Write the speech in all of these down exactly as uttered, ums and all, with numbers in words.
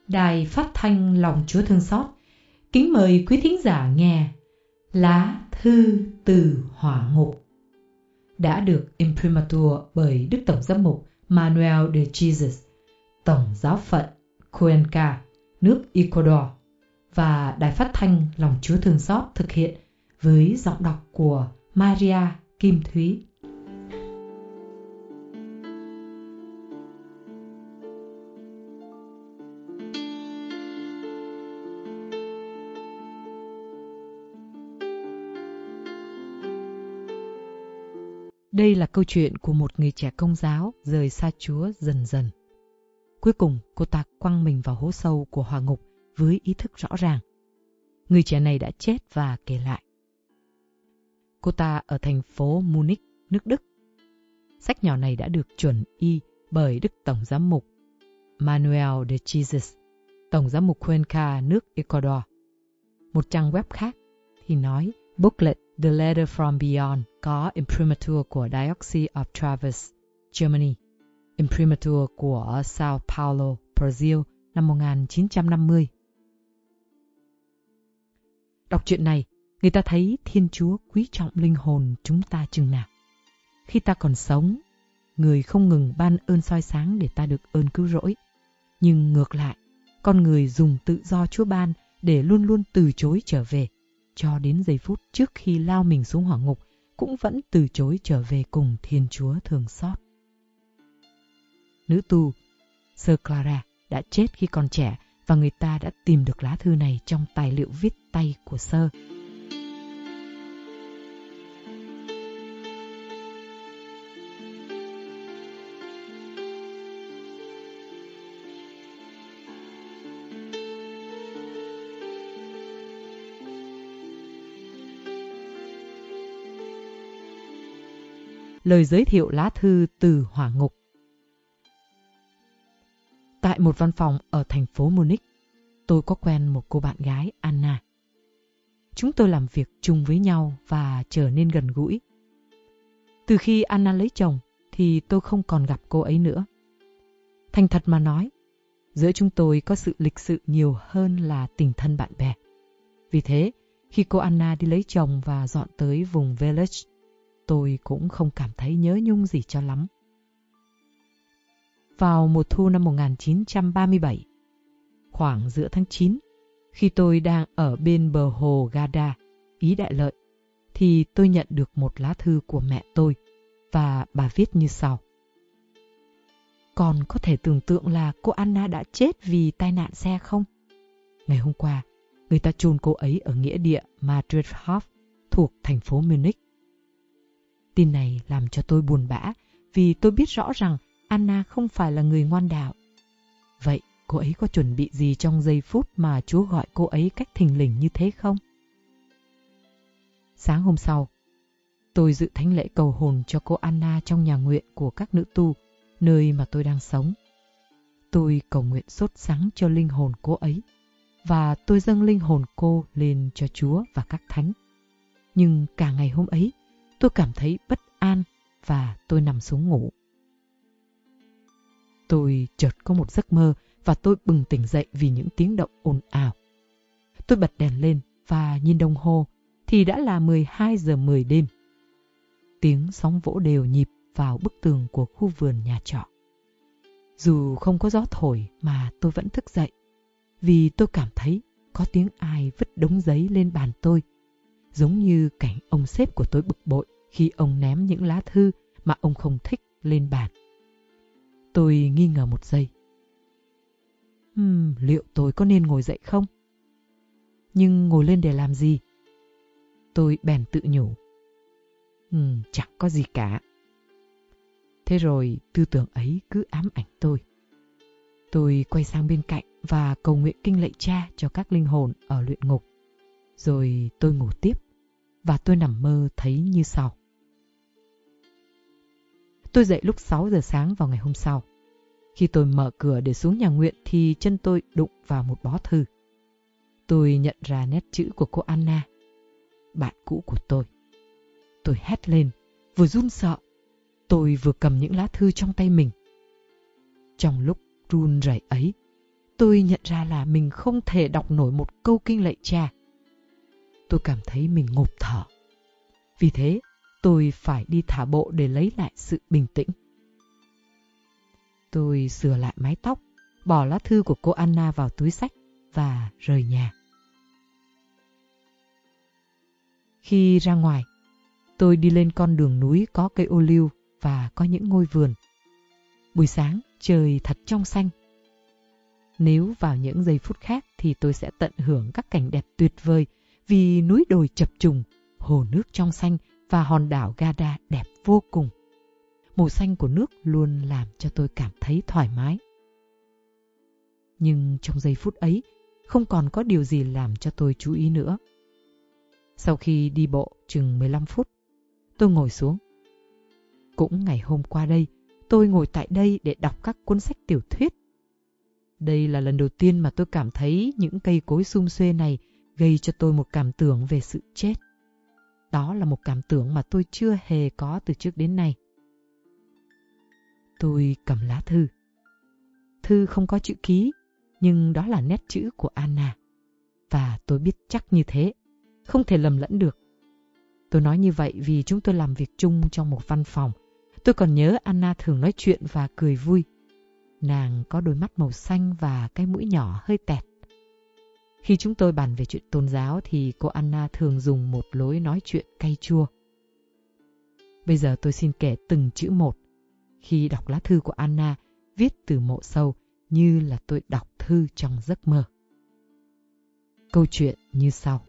Đài Phát thanh Lòng Chúa Thương Xót kính mời quý thính giả nghe Lá thư từ hỏa ngục, đã được imprimatur bởi Đức Tổng giám mục Manuel de Jesus, Tổng giáo phận Cuenca, nước Ecuador, và Đài Phát thanh Lòng Chúa Thương Xót thực hiện với giọng đọc của Maria Kim Thúy. Đây là câu chuyện của một người trẻ Công giáo rời xa Chúa dần dần. Cuối cùng, cô ta quăng mình vào hố sâu của hỏa ngục với ý thức rõ ràng. Người trẻ này đã chết và kể lại. Cô ta ở thành phố Munich, nước Đức. Sách nhỏ này đã được chuẩn y bởi Đức Tổng giám mục Manuel de Jesus, Tổng giám mục Cuenca, nước Ecuador. Một trang web khác thì nói booklet The Letter from Beyond có imprimatur của Diocese of Treves, Germany, imprimatur của Sao Paulo, Brazil năm một nghìn chín trăm năm mươi. Đọc truyện này, người ta thấy Thiên Chúa quý trọng linh hồn chúng ta chừng nào. Khi ta còn sống, người không ngừng ban ơn soi sáng để ta được ơn cứu rỗi. Nhưng ngược lại, con người dùng tự do Chúa ban để luôn luôn từ chối trở về, cho đến giây phút trước khi lao mình xuống hỏa ngục cũng vẫn từ chối trở về cùng Thiên Chúa thương xót. Nữ tu Sơ Clara đã chết khi còn trẻ và người ta đã tìm được lá thư này trong tài liệu viết tay của Sơ. Lời giới thiệu lá thư từ hỏa ngục. Tại một văn phòng ở thành phố Munich, tôi có quen một cô bạn gái Anna. Chúng tôi làm việc chung với nhau và trở nên gần gũi. Từ khi Anna lấy chồng thì tôi không còn gặp cô ấy nữa. Thành thật mà nói, giữa chúng tôi có sự lịch sự nhiều hơn là tình thân bạn bè. Vì thế, khi cô Anna đi lấy chồng và dọn tới vùng Village, tôi cũng không cảm thấy nhớ nhung gì cho lắm. Vào mùa thu năm một nghìn chín trăm ba mươi bảy, khoảng giữa tháng chín, khi tôi đang ở bên bờ hồ Garda, Ý Đại Lợi, thì tôi nhận được một lá thư của mẹ tôi và bà viết như sau. Con có thể tưởng tượng là cô Anna đã chết vì tai nạn xe không? Ngày hôm qua, người ta chôn cô ấy ở nghĩa địa Madridhof thuộc thành phố Munich. Tin này làm cho tôi buồn bã vì tôi biết rõ rằng Anna không phải là người ngoan đạo. Vậy cô ấy có chuẩn bị gì trong giây phút mà Chúa gọi cô ấy cách thình lình như thế không? Sáng hôm sau, tôi dự thánh lễ cầu hồn cho cô Anna trong nhà nguyện của các nữ tu, nơi mà tôi đang sống. Tôi cầu nguyện sốt sắng cho linh hồn cô ấy, và tôi dâng linh hồn cô lên cho Chúa và các thánh. Nhưng cả ngày hôm ấy, tôi cảm thấy bất an và tôi nằm xuống ngủ. Tôi chợt có một giấc mơ và tôi bừng tỉnh dậy vì những tiếng động ồn ào. Tôi bật đèn lên và nhìn đồng hồ thì đã là mười hai giờ mười đêm. Tiếng sóng vỗ đều nhịp vào bức tường của khu vườn nhà trọ. Dù không có gió thổi mà tôi vẫn thức dậy vì tôi cảm thấy có tiếng ai vứt đống giấy lên bàn tôi, giống như cảnh ông sếp của tôi bực bội khi ông ném những lá thư mà ông không thích lên bàn. Tôi nghi ngờ một giây. Hmm, liệu tôi có nên ngồi dậy không? Nhưng ngồi lên để làm gì? Tôi bèn tự nhủ. Hmm, chẳng có gì cả. Thế rồi tư tưởng ấy cứ ám ảnh tôi. Tôi quay sang bên cạnh và cầu nguyện kinh lạy Cha cho các linh hồn ở luyện ngục. Rồi tôi ngủ tiếp và tôi nằm mơ thấy như sau. Tôi dậy lúc sáu giờ sáng vào ngày hôm sau. Khi tôi mở cửa để xuống nhà nguyện thì chân tôi đụng vào một bó thư. Tôi nhận ra nét chữ của cô Anna, bạn cũ của tôi. Tôi hét lên, vừa run sợ. Tôi vừa cầm những lá thư trong tay mình. Trong lúc run rẩy ấy, tôi nhận ra là mình không thể đọc nổi một câu kinh lạy Cha. Tôi cảm thấy mình ngộp thở. Vì thế, tôi phải đi thả bộ để lấy lại sự bình tĩnh. Tôi sửa lại mái tóc, bỏ lá thư của cô Anna vào túi xách và rời nhà. Khi ra ngoài, tôi đi lên con đường núi có cây ô liu và có những ngôi vườn. Buổi sáng, trời thật trong xanh. Nếu vào những giây phút khác thì tôi sẽ tận hưởng các cảnh đẹp tuyệt vời vì núi đồi chập trùng, hồ nước trong xanh và hòn đảo Garda đẹp vô cùng. Màu xanh của nước luôn làm cho tôi cảm thấy thoải mái. Nhưng trong giây phút ấy, không còn có điều gì làm cho tôi chú ý nữa. Sau khi đi bộ chừng mười lăm phút, tôi ngồi xuống. Cũng ngày hôm qua đây, tôi ngồi tại đây để đọc các cuốn sách tiểu thuyết. Đây là lần đầu tiên mà tôi cảm thấy những cây cối sum xuê này gây cho tôi một cảm tưởng về sự chết. Đó là một cảm tưởng mà tôi chưa hề có từ trước đến nay. Tôi cầm lá thư. Thư không có chữ ký, nhưng đó là nét chữ của Anna. Và tôi biết chắc như thế, không thể lầm lẫn được. Tôi nói như vậy vì chúng tôi làm việc chung trong một văn phòng. Tôi còn nhớ Anna thường nói chuyện và cười vui. Nàng có đôi mắt màu xanh và cái mũi nhỏ hơi tẹt. Khi chúng tôi bàn về chuyện tôn giáo thì cô Anna thường dùng một lối nói chuyện cay chua. Bây giờ tôi xin kể từng chữ một. Khi đọc lá thư của Anna, viết từ mộ sâu như là tôi đọc thư trong giấc mơ. Câu chuyện như sau.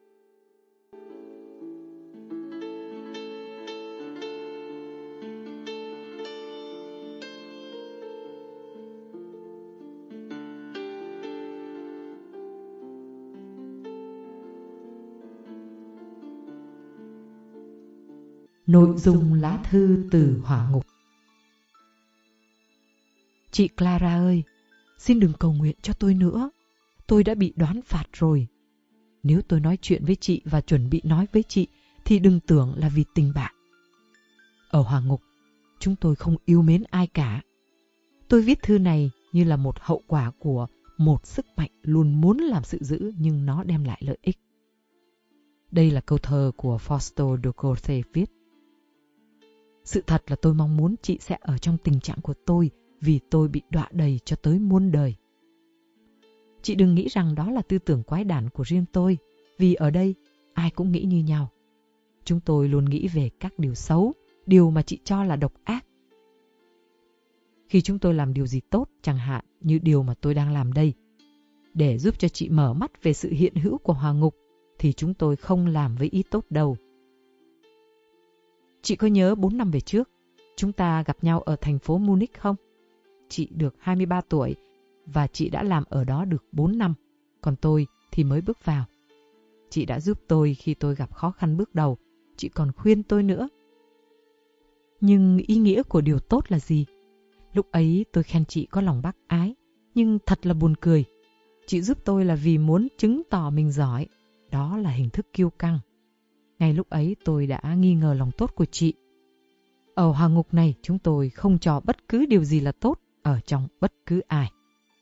Nội dung lá thư từ hỏa ngục. Chị Clara ơi, xin đừng cầu nguyện cho tôi nữa. Tôi đã bị đoán phạt rồi. Nếu tôi nói chuyện với chị và chuẩn bị nói với chị thì đừng tưởng là vì tình bạn. Ở hỏa ngục, chúng tôi không yêu mến ai cả. Tôi viết thư này như là một hậu quả của một sức mạnh luôn muốn làm sự dữ nhưng nó đem lại lợi ích. Đây là câu thơ của Fausto de Corte viết. Sự thật là tôi mong muốn chị sẽ ở trong tình trạng của tôi vì tôi bị đọa đầy cho tới muôn đời. Chị đừng nghĩ rằng đó là tư tưởng quái đản của riêng tôi, vì ở đây ai cũng nghĩ như nhau. Chúng tôi luôn nghĩ về các điều xấu, điều mà chị cho là độc ác. Khi chúng tôi làm điều gì tốt, chẳng hạn như điều mà tôi đang làm đây, để giúp cho chị mở mắt về sự hiện hữu của hỏa ngục, thì chúng tôi không làm với ý tốt đâu. Chị có nhớ bốn năm về trước, chúng ta gặp nhau ở thành phố Munich không? Chị được hai mươi ba tuổi và chị đã làm ở đó được bốn năm, còn tôi thì mới bước vào. Chị đã giúp tôi khi tôi gặp khó khăn bước đầu, chị còn khuyên tôi nữa. Nhưng ý nghĩa của điều tốt là gì? Lúc ấy tôi khen chị có lòng bác ái, nhưng thật là buồn cười. Chị giúp tôi là vì muốn chứng tỏ mình giỏi, đó là hình thức kiêu căng. Ngay lúc ấy tôi đã nghi ngờ lòng tốt của chị. Ở hỏa ngục này chúng tôi không cho bất cứ điều gì là tốt ở trong bất cứ ai.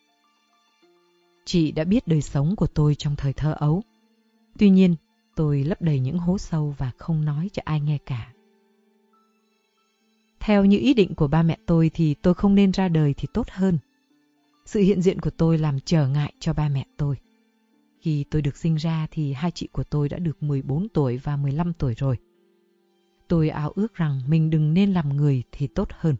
Chị đã biết đời sống của tôi trong thời thơ ấu. Tuy nhiên, tôi lấp đầy những hố sâu và không nói cho ai nghe cả. Theo như ý định của ba mẹ tôi thì tôi không nên ra đời thì tốt hơn. Sự hiện diện của tôi làm trở ngại cho ba mẹ tôi. Khi tôi được sinh ra thì hai chị của tôi đã được mười bốn tuổi và mười lăm tuổi rồi. Tôi ao ước rằng mình đừng nên làm người thì tốt hơn.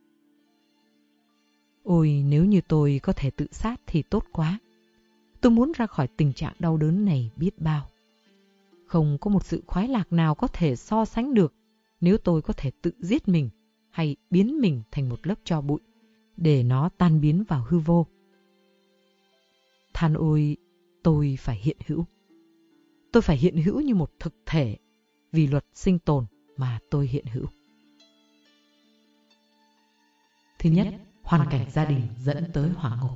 Ôi, nếu như tôi có thể tự sát thì tốt quá. Tôi muốn ra khỏi tình trạng đau đớn này biết bao. Không có một sự khoái lạc nào có thể so sánh được nếu tôi có thể tự giết mình hay biến mình thành một lớp tro bụi để nó tan biến vào hư vô. Than ôi, tôi phải hiện hữu. Tôi phải hiện hữu như một thực thể vì luật sinh tồn mà tôi hiện hữu. Thứ nhất, hoàn cảnh gia đình dẫn tới hỏa ngục.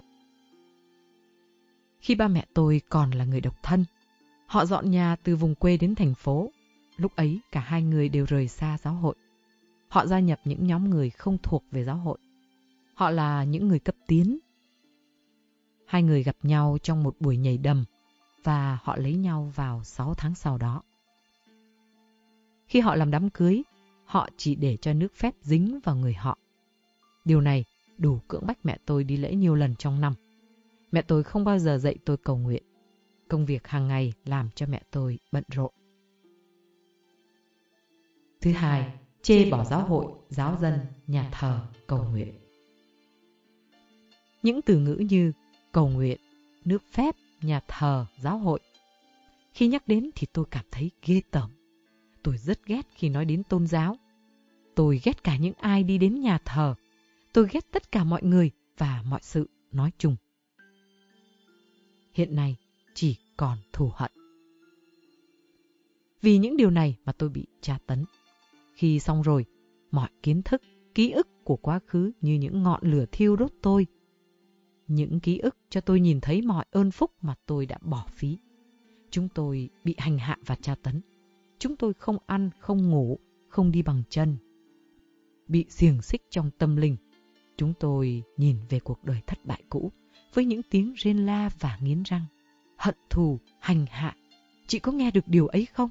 Khi ba mẹ tôi còn là người độc thân, họ dọn nhà từ vùng quê đến thành phố. Lúc ấy cả hai người đều rời xa giáo hội. Họ gia nhập những nhóm người không thuộc về giáo hội. Họ là những người cấp tiến. hai người gặp nhau trong một buổi nhảy đầm và họ lấy nhau vào sáu tháng sau đó. Khi họ làm đám cưới, họ chỉ để cho nước phép dính vào người họ. Điều này đủ cưỡng bách mẹ tôi đi lễ nhiều lần trong năm. Mẹ tôi không bao giờ dạy tôi cầu nguyện. Công việc hàng ngày làm cho mẹ tôi bận rộn. Thứ hai, chê bỏ giáo hội, giáo dân, nhà thờ, cầu nguyện. Những từ ngữ như cầu nguyện, nước phép, nhà thờ, giáo hội. Khi nhắc đến thì tôi cảm thấy ghê tởm. Tôi rất ghét khi nói đến tôn giáo. Tôi ghét cả những ai đi đến nhà thờ. Tôi ghét tất cả mọi người và mọi sự nói chung. Hiện nay chỉ còn thù hận. Vì những điều này mà tôi bị tra tấn. Khi xong rồi, mọi kiến thức, ký ức của quá khứ như những ngọn lửa thiêu đốt tôi. Những ký ức cho tôi nhìn thấy mọi ơn phúc mà tôi đã bỏ phí. Chúng tôi bị hành hạ và tra tấn. Chúng tôi không ăn, không ngủ, không đi bằng chân. Bị xiềng xích trong tâm linh. Chúng tôi nhìn về cuộc đời thất bại cũ với những tiếng rên la và nghiến răng. Hận thù, hành hạ. Chị có nghe được điều ấy không?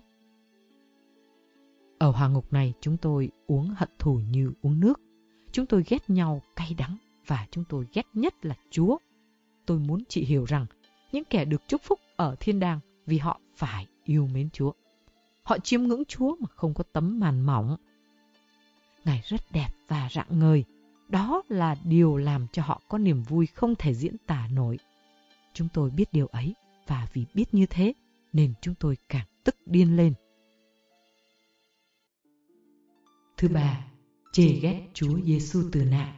Ở hỏa ngục này chúng tôi uống hận thù như uống nước. Chúng tôi ghét nhau cay đắng và chúng tôi ghét nhất là Chúa. Tôi muốn chị hiểu rằng những kẻ được chúc phúc ở thiên đàng vì họ phải yêu mến Chúa. Họ chiêm ngưỡng Chúa mà không có tấm màn mỏng. Ngài rất đẹp và rạng ngời. Đó là điều làm cho họ có niềm vui không thể diễn tả nổi. Chúng tôi biết điều ấy và vì biết như thế nên chúng tôi càng tức điên lên. Thứ ba, chê ghét Chúa Giêsu tử nạn.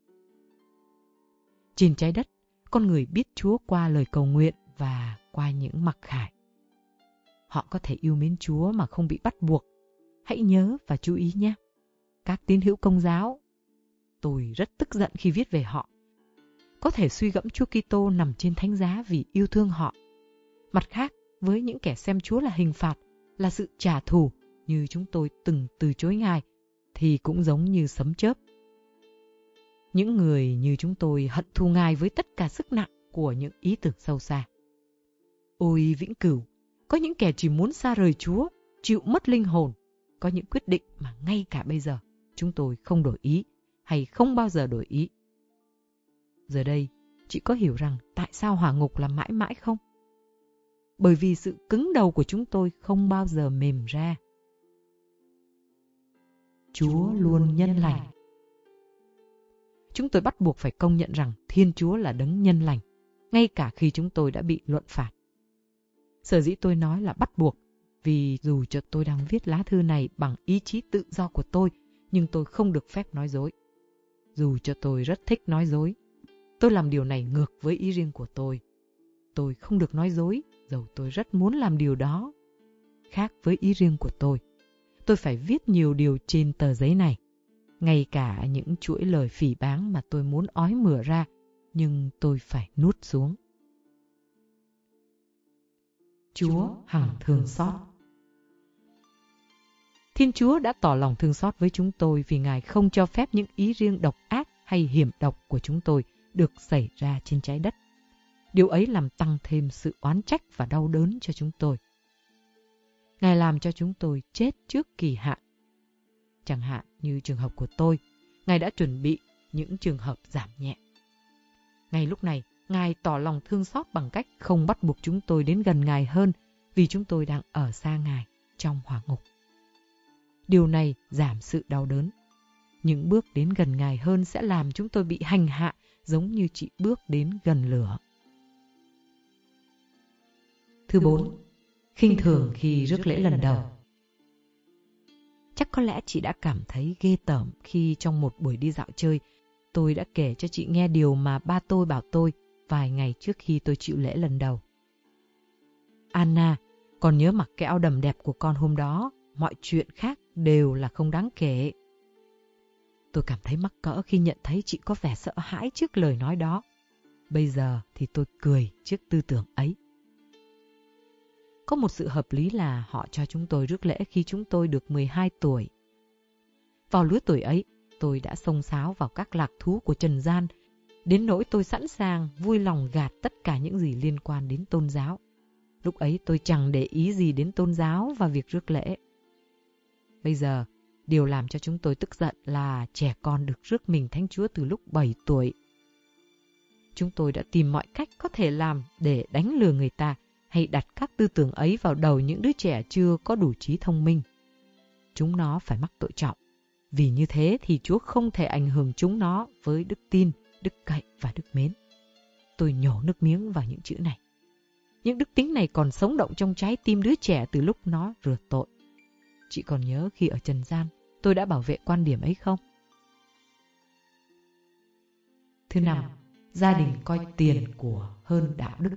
Trên trái đất, con người biết Chúa qua lời cầu nguyện và qua những mặc khải. Họ có thể yêu mến Chúa mà không bị bắt buộc. Hãy nhớ và chú ý nhé. Các tín hữu Công giáo, tôi rất tức giận khi viết về họ, có thể suy gẫm Chúa Kitô nằm trên thánh giá vì yêu thương họ. Mặt khác, với những kẻ xem Chúa là hình phạt, là sự trả thù như chúng tôi từng từ chối Ngài, thì cũng giống như sấm chớp. Những người như chúng tôi hận thù Ngài với tất cả sức nặng của những ý tưởng sâu xa. Ôi vĩnh cửu, có những kẻ chỉ muốn xa rời Chúa, chịu mất linh hồn. Có những quyết định mà ngay cả bây giờ chúng tôi không đổi ý hay không bao giờ đổi ý. Giờ đây, chị có hiểu rằng tại sao hỏa ngục là mãi mãi không? Bởi vì sự cứng đầu của chúng tôi không bao giờ mềm ra. Chúa luôn nhân lành. Chúng tôi bắt buộc phải công nhận rằng Thiên Chúa là đấng nhân lành, ngay cả khi chúng tôi đã bị luận phạt. Sở dĩ tôi nói là bắt buộc, vì dù cho tôi đang viết lá thư này bằng ý chí tự do của tôi, nhưng tôi không được phép nói dối. Dù cho tôi rất thích nói dối, tôi làm điều này ngược với ý riêng của tôi. Tôi không được nói dối, dầu tôi rất muốn làm điều đó. Khác với ý riêng của tôi, tôi phải viết nhiều điều trên tờ giấy này. Ngay cả những chuỗi lời phỉ báng mà tôi muốn ói mửa ra, nhưng tôi phải nuốt xuống. Chúa hằng thương xót. Thiên Chúa đã tỏ lòng thương xót với chúng tôi vì Ngài không cho phép những ý riêng độc ác hay hiểm độc của chúng tôi được xảy ra trên trái đất. Điều ấy làm tăng thêm sự oán trách và đau đớn cho chúng tôi. Ngài làm cho chúng tôi chết trước kỳ hạn. Chẳng hạn như trường hợp của tôi, Ngài đã chuẩn bị những trường hợp giảm nhẹ. Ngay lúc này, Ngài tỏ lòng thương xót bằng cách không bắt buộc chúng tôi đến gần Ngài hơn vì chúng tôi đang ở xa Ngài trong hỏa ngục. Điều này giảm sự đau đớn. Những bước đến gần Ngài hơn sẽ làm chúng tôi bị hành hạ giống như chị bước đến gần lửa. Thứ bốn, khinh thường khi rước lễ lần đầu. Chắc có lẽ chị đã cảm thấy ghê tởm khi trong một buổi đi dạo chơi, tôi đã kể cho chị nghe điều mà ba tôi bảo tôi vài ngày trước khi tôi chịu lễ lần đầu. Anna, con nhớ mặc cái áo đầm đẹp của con hôm đó, mọi chuyện khác đều là không đáng kể. Tôi cảm thấy mắc cỡ khi nhận thấy chị có vẻ sợ hãi trước lời nói đó. Bây giờ thì tôi cười trước tư tưởng ấy. Có một sự hợp lý là họ cho chúng tôi rước lễ khi chúng tôi được mười hai tuổi. Vào lứa tuổi ấy, tôi đã xông xáo vào các lạc thú của trần gian, đến nỗi tôi sẵn sàng vui lòng gạt tất cả những gì liên quan đến tôn giáo. Lúc ấy tôi chẳng để ý gì đến tôn giáo và việc rước lễ. Bây giờ, điều làm cho chúng tôi tức giận là trẻ con được rước mình Thánh Chúa từ lúc bảy tuổi. Chúng tôi đã tìm mọi cách có thể làm để đánh lừa người ta hay đặt các tư tưởng ấy vào đầu những đứa trẻ chưa có đủ trí thông minh. Chúng nó phải mắc tội trọng. Vì như thế thì Chúa không thể ảnh hưởng chúng nó với đức tin, đức cậy và đức mến. Tôi nhổ nước miếng vào những chữ này. Những đức tính này còn sống động trong trái tim đứa trẻ từ lúc nó rửa tội. Chị còn nhớ khi ở trần gian, tôi đã bảo vệ quan điểm ấy không? Thứ năm, gia đình coi tiền của hơn đạo đức.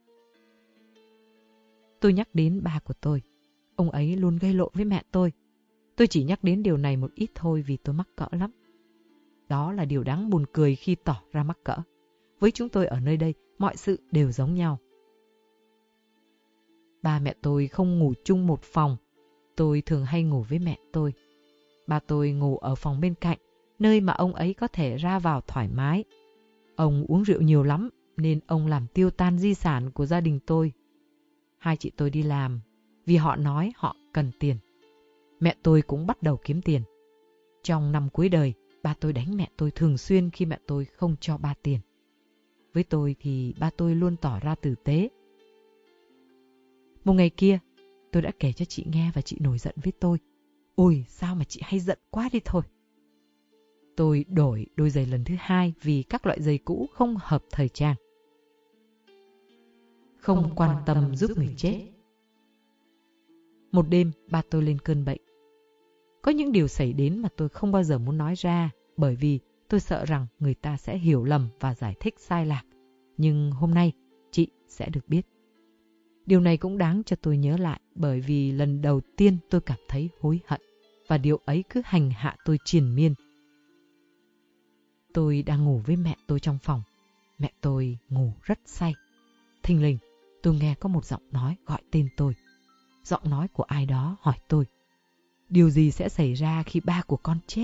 Tôi nhắc đến ba của tôi. Ông ấy luôn gây lộn với mẹ tôi. Tôi chỉ nhắc đến điều này một ít thôi vì tôi mắc cỡ lắm. Đó là điều đáng buồn cười khi tỏ ra mắc cỡ. Với chúng tôi ở nơi đây, mọi sự đều giống nhau. Ba mẹ tôi không ngủ chung một phòng. Tôi thường hay ngủ với mẹ tôi. Ba tôi ngủ ở phòng bên cạnh, nơi mà ông ấy có thể ra vào thoải mái. Ông uống rượu nhiều lắm, nên ông làm tiêu tan di sản của gia đình tôi. Hai chị tôi đi làm, vì họ nói họ cần tiền. Mẹ tôi cũng bắt đầu kiếm tiền. Trong năm cuối đời, ba tôi đánh mẹ tôi thường xuyên khi mẹ tôi không cho ba tiền. Với tôi thì ba tôi luôn tỏ ra tử tế. Một ngày kia, tôi đã kể cho chị nghe và chị nổi giận với tôi. Ôi, sao mà chị hay giận quá đi thôi. Tôi đổi đôi giày lần thứ hai vì các loại giày cũ không hợp thời trang. Không quan tâm giúp người chết. Một đêm, ba tôi lên cơn bệnh. Có những điều xảy đến mà tôi không bao giờ muốn nói ra, bởi vì tôi sợ rằng người ta sẽ hiểu lầm và giải thích sai lạc. Nhưng hôm nay, chị sẽ được biết. Điều này cũng đáng cho tôi nhớ lại, bởi vì lần đầu tiên tôi cảm thấy hối hận, và điều ấy cứ hành hạ tôi triền miên. Tôi đang ngủ với mẹ tôi trong phòng. Mẹ tôi ngủ rất say. Thình lình, tôi nghe có một giọng nói gọi tên tôi. Giọng nói của ai đó hỏi tôi, điều gì sẽ xảy ra khi ba của con chết?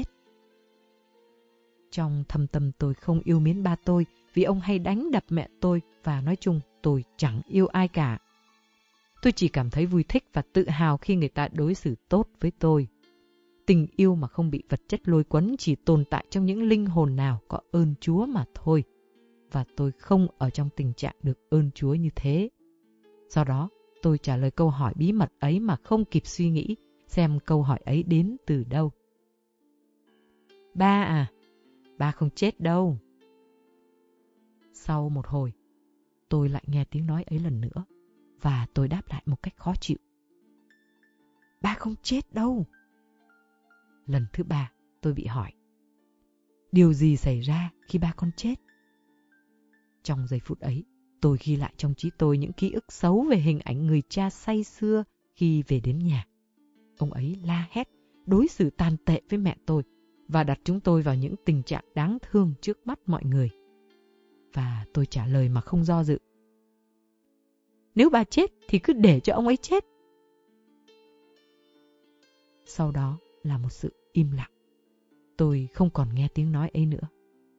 Trong thâm tâm tôi không yêu mến ba tôi vì ông hay đánh đập mẹ tôi, và nói chung tôi chẳng yêu ai cả. Tôi chỉ cảm thấy vui thích và tự hào khi người ta đối xử tốt với tôi. Tình yêu mà không bị vật chất lôi cuốn chỉ tồn tại trong những linh hồn nào có ơn Chúa mà thôi. Và tôi không ở trong tình trạng được ơn Chúa như thế. Do đó, tôi trả lời câu hỏi bí mật ấy mà không kịp suy nghĩ xem câu hỏi ấy đến từ đâu. Ba à, ba không chết đâu. Sau một hồi, tôi lại nghe tiếng nói ấy lần nữa, và tôi đáp lại một cách khó chịu. Ba không chết đâu. Lần thứ ba, tôi bị hỏi, điều gì xảy ra khi ba con chết? Trong giây phút ấy, tôi ghi lại trong trí tôi những ký ức xấu về hình ảnh người cha say sưa khi về đến nhà. Ông ấy la hét, đối xử tàn tệ với mẹ tôi và đặt chúng tôi vào những tình trạng đáng thương trước mắt mọi người. Và tôi trả lời mà không do dự. Nếu bà chết thì cứ để cho ông ấy chết. Sau đó là một sự im lặng. Tôi không còn nghe tiếng nói ấy nữa.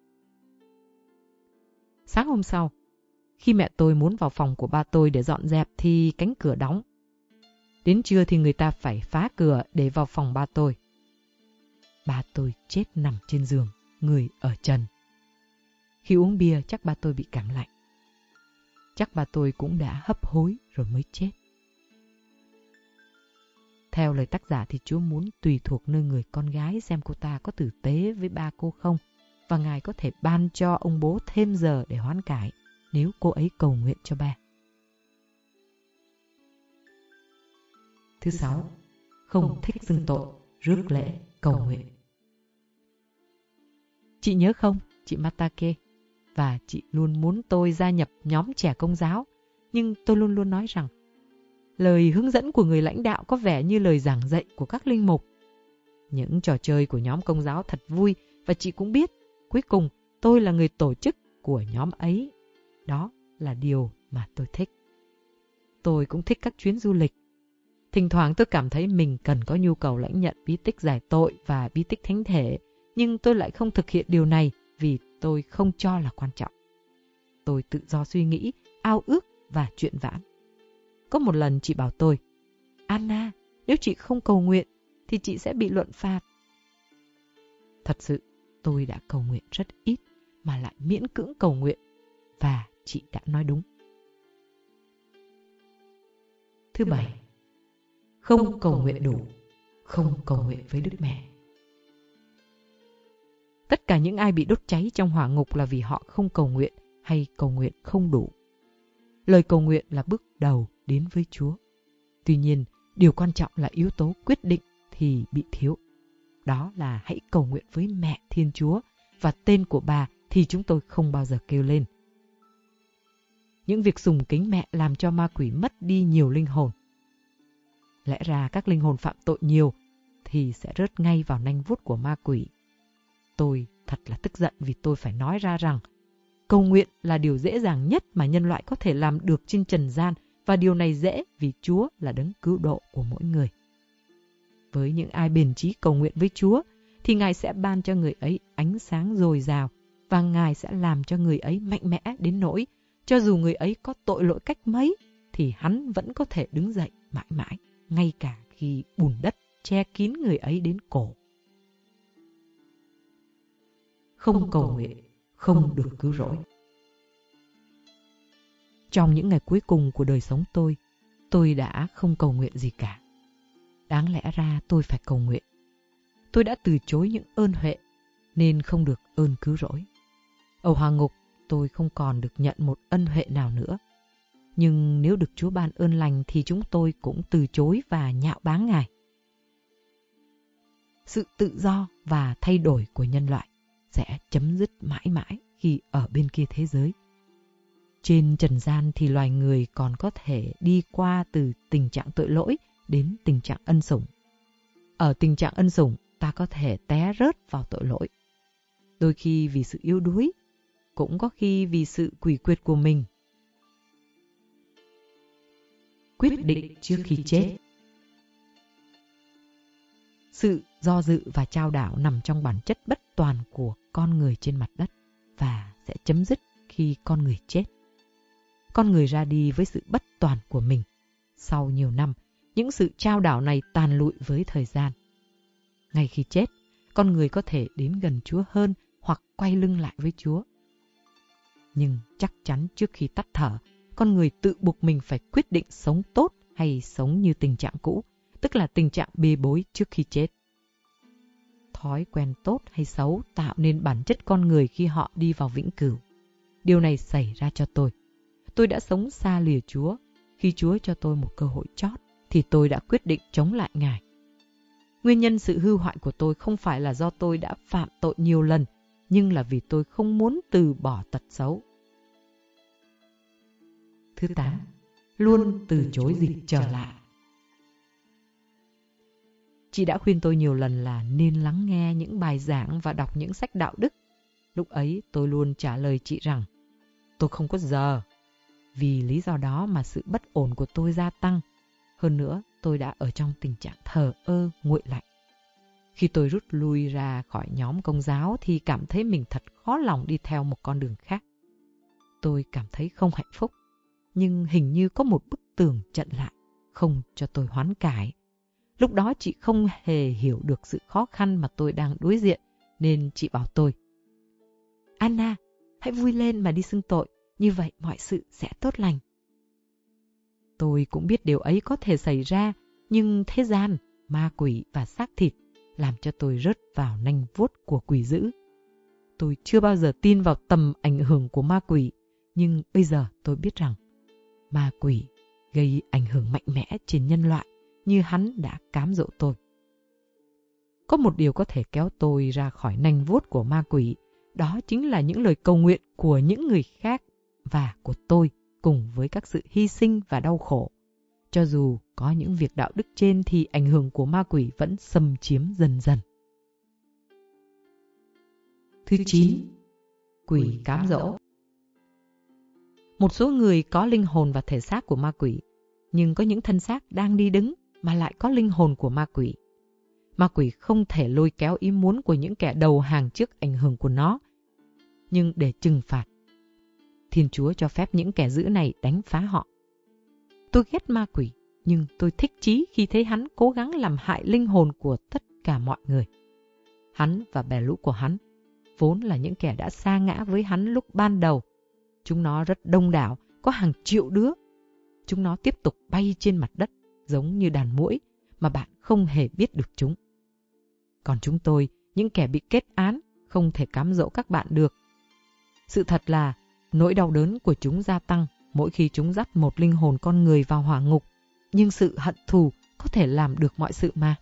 Sáng hôm sau, khi mẹ tôi muốn vào phòng của ba tôi để dọn dẹp thì cánh cửa đóng. Đến trưa thì người ta phải phá cửa để vào phòng ba tôi. Ba tôi chết nằm trên giường, người ở trần. Khi uống bia chắc ba tôi bị cảm lạnh. Chắc ba tôi cũng đã hấp hối rồi mới chết. Theo lời tác giả thì Chúa muốn tùy thuộc nơi người con gái xem cô ta có tử tế với ba cô không, và Ngài có thể ban cho ông bố thêm giờ để hoán cải nếu cô ấy cầu nguyện cho ba. Thứ sáu, không thích xưng tội, rước lễ, cầu nguyện. Chị nhớ không, chị Matake? Và chị luôn muốn tôi gia nhập nhóm trẻ công giáo, nhưng tôi luôn luôn nói rằng lời hướng dẫn của người lãnh đạo có vẻ như lời giảng dạy của các linh mục. Những trò chơi của nhóm công giáo thật vui, và chị cũng biết, cuối cùng tôi là người tổ chức của nhóm ấy. Đó là điều mà tôi thích. Tôi cũng thích các chuyến du lịch. Thỉnh thoảng tôi cảm thấy mình cần có nhu cầu lãnh nhận bí tích giải tội và bí tích thánh thể, nhưng tôi lại không thực hiện điều này vì tôi không cho là quan trọng. Tôi tự do suy nghĩ, ao ước và chuyện vãn. Có một lần chị bảo tôi, Anna, nếu chị không cầu nguyện thì chị sẽ bị luận phạt. Thật sự, tôi đã cầu nguyện rất ít mà lại miễn cưỡng cầu nguyện, và chị đã nói đúng. Thứ bảy, không cầu nguyện đủ, không cầu nguyện với Đức Mẹ. Tất cả những ai bị đốt cháy trong hỏa ngục là vì họ không cầu nguyện hay cầu nguyện không đủ. Lời cầu nguyện là bước đầu đến với Chúa. Tuy nhiên, điều quan trọng là yếu tố quyết định thì bị thiếu. Đó là hãy cầu nguyện với Mẹ Thiên Chúa, và tên của bà thì chúng tôi không bao giờ kêu lên. Những việc sùng kính mẹ làm cho ma quỷ mất đi nhiều linh hồn. Lẽ ra các linh hồn phạm tội nhiều thì sẽ rớt ngay vào nanh vuốt của ma quỷ. Tôi thật là tức giận vì tôi phải nói ra rằng cầu nguyện là điều dễ dàng nhất mà nhân loại có thể làm được trên trần gian, và điều này dễ vì Chúa là đấng cứu độ của mỗi người. Với những ai bền chí cầu nguyện với Chúa thì Ngài sẽ ban cho người ấy ánh sáng dồi dào, và Ngài sẽ làm cho người ấy mạnh mẽ đến nỗi cho dù người ấy có tội lỗi cách mấy thì hắn vẫn có thể đứng dậy mãi mãi, ngay cả khi bùn đất che kín người ấy đến cổ. Không cầu nguyện, không được cứu rỗi. Trong những ngày cuối cùng của đời sống tôi, tôi đã không cầu nguyện gì cả. Đáng lẽ ra tôi phải cầu nguyện. Tôi đã từ chối những ơn huệ nên không được ơn cứu rỗi. Ở hỏa ngục, tôi không còn được nhận một ân huệ nào nữa. Nhưng nếu được Chúa ban ơn lành thì chúng tôi cũng từ chối và nhạo báng Ngài. Sự tự do và thay đổi của nhân loại sẽ chấm dứt mãi mãi khi ở bên kia thế giới. Trên trần gian thì loài người còn có thể đi qua từ tình trạng tội lỗi đến tình trạng ân sủng. Ở tình trạng ân sủng, ta có thể té rớt vào tội lỗi. Đôi khi vì sự yếu đuối, cũng có khi vì sự quỷ quyệt của mình. Quyết định trước khi chết. Sự do dự và chao đảo nằm trong bản chất bất toàn của con người trên mặt đất và sẽ chấm dứt khi con người chết. Con người ra đi với sự bất toàn của mình. Sau nhiều năm, những sự chao đảo này tàn lụi với thời gian. Ngay khi chết, con người có thể đến gần Chúa hơn hoặc quay lưng lại với Chúa. Nhưng chắc chắn trước khi tắt thở, con người tự buộc mình phải quyết định sống tốt hay sống như tình trạng cũ, tức là tình trạng bê bối trước khi chết. Thói quen tốt hay xấu tạo nên bản chất con người khi họ đi vào vĩnh cửu. Điều này xảy ra cho tôi. Tôi đã sống xa lìa Chúa. Khi Chúa cho tôi một cơ hội chót, thì tôi đã quyết định chống lại Ngài. Nguyên nhân sự hư hoại của tôi không phải là do tôi đã phạm tội nhiều lần, nhưng là vì tôi không muốn từ bỏ tật xấu. Thứ tám, luôn từ chối dịch trở lại. Chị đã khuyên tôi nhiều lần là nên lắng nghe những bài giảng và đọc những sách đạo đức. Lúc ấy tôi luôn trả lời chị rằng tôi không có giờ. Vì lý do đó mà sự bất ổn của tôi gia tăng. Hơn nữa, tôi đã ở trong tình trạng thờ ơ, nguội lạnh. Khi tôi rút lui ra khỏi nhóm Công giáo thì cảm thấy mình thật khó lòng đi theo một con đường khác. Tôi cảm thấy không hạnh phúc, nhưng hình như có một bức tường chặn lại, không cho tôi hoán cải. Lúc đó chị không hề hiểu được sự khó khăn mà tôi đang đối diện, nên chị bảo tôi: Anna, hãy vui lên mà đi xưng tội, như vậy mọi sự sẽ tốt lành. Tôi cũng biết điều ấy có thể xảy ra, nhưng thế gian, ma quỷ và xác thịt làm cho tôi rớt vào nanh vuốt của quỷ dữ. Tôi chưa bao giờ tin vào tầm ảnh hưởng của ma quỷ, nhưng bây giờ tôi biết rằng ma quỷ gây ảnh hưởng mạnh mẽ trên nhân loại như hắn đã cám dỗ tôi. Có một điều có thể kéo tôi ra khỏi nanh vuốt của ma quỷ, đó chính là những lời cầu nguyện của những người khác và của tôi cùng với các sự hy sinh và đau khổ. Cho dù có những việc đạo đức trên thì ảnh hưởng của ma quỷ vẫn xâm chiếm dần dần. Thứ chín, quỷ cám dỗ. Một số người có linh hồn và thể xác của ma quỷ, nhưng có những thân xác đang đi đứng mà lại có linh hồn của ma quỷ. Ma quỷ không thể lôi kéo ý muốn của những kẻ đầu hàng trước ảnh hưởng của nó. nhưng để trừng phạt. Thiên Chúa cho phép những kẻ dữ này đánh phá họ. Tôi ghét ma quỷ, nhưng tôi thích chí khi thấy hắn cố gắng làm hại linh hồn của tất cả mọi người. Hắn và bè lũ của hắn vốn là những kẻ đã sa ngã với hắn lúc ban đầu. Chúng nó rất đông đảo, có hàng triệu đứa. Chúng nó tiếp tục bay trên mặt đất, giống như đàn muỗi mà bạn không hề biết được chúng. Còn chúng tôi, những kẻ bị kết án, không thể cám dỗ các bạn được. Sự thật là nỗi đau đớn của chúng gia tăng mỗi khi chúng dắt một linh hồn con người vào hỏa ngục, nhưng sự hận thù có thể làm được mọi sự mà.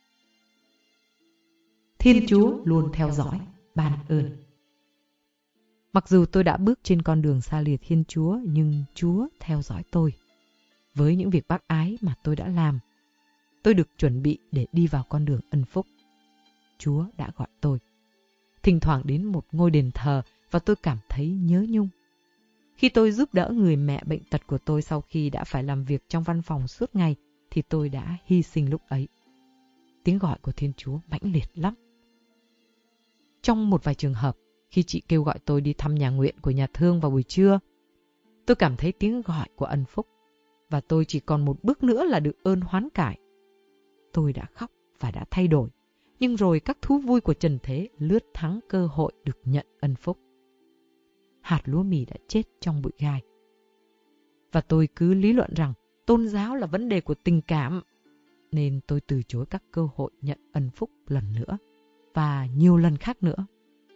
Thiên Chúa luôn theo dõi, ban ơn. Mặc dù tôi đã bước trên con đường xa lìa Thiên Chúa, nhưng Chúa theo dõi tôi. Với những việc bác ái mà tôi đã làm, tôi được chuẩn bị để đi vào con đường ân phúc. Chúa đã gọi tôi. Thỉnh thoảng đến một ngôi đền thờ và tôi cảm thấy nhớ nhung. Khi tôi giúp đỡ người mẹ bệnh tật của tôi sau khi đã phải làm việc trong văn phòng suốt ngày, thì tôi đã hy sinh lúc ấy. Tiếng gọi của Thiên Chúa mãnh liệt lắm. Trong một vài trường hợp, khi chị kêu gọi tôi đi thăm nhà nguyện của nhà thương vào buổi trưa, tôi cảm thấy tiếng gọi của ân phúc, và tôi chỉ còn một bước nữa là được ơn hoán cải. Tôi đã khóc và đã thay đổi, nhưng rồi các thú vui của trần thế lướt thắng cơ hội được nhận ân phúc. Hạt lúa mì đã chết trong bụi gai. Và tôi cứ lý luận rằng tôn giáo là vấn đề của tình cảm, nên tôi từ chối các cơ hội nhận ân phúc lần nữa, và nhiều lần khác nữa.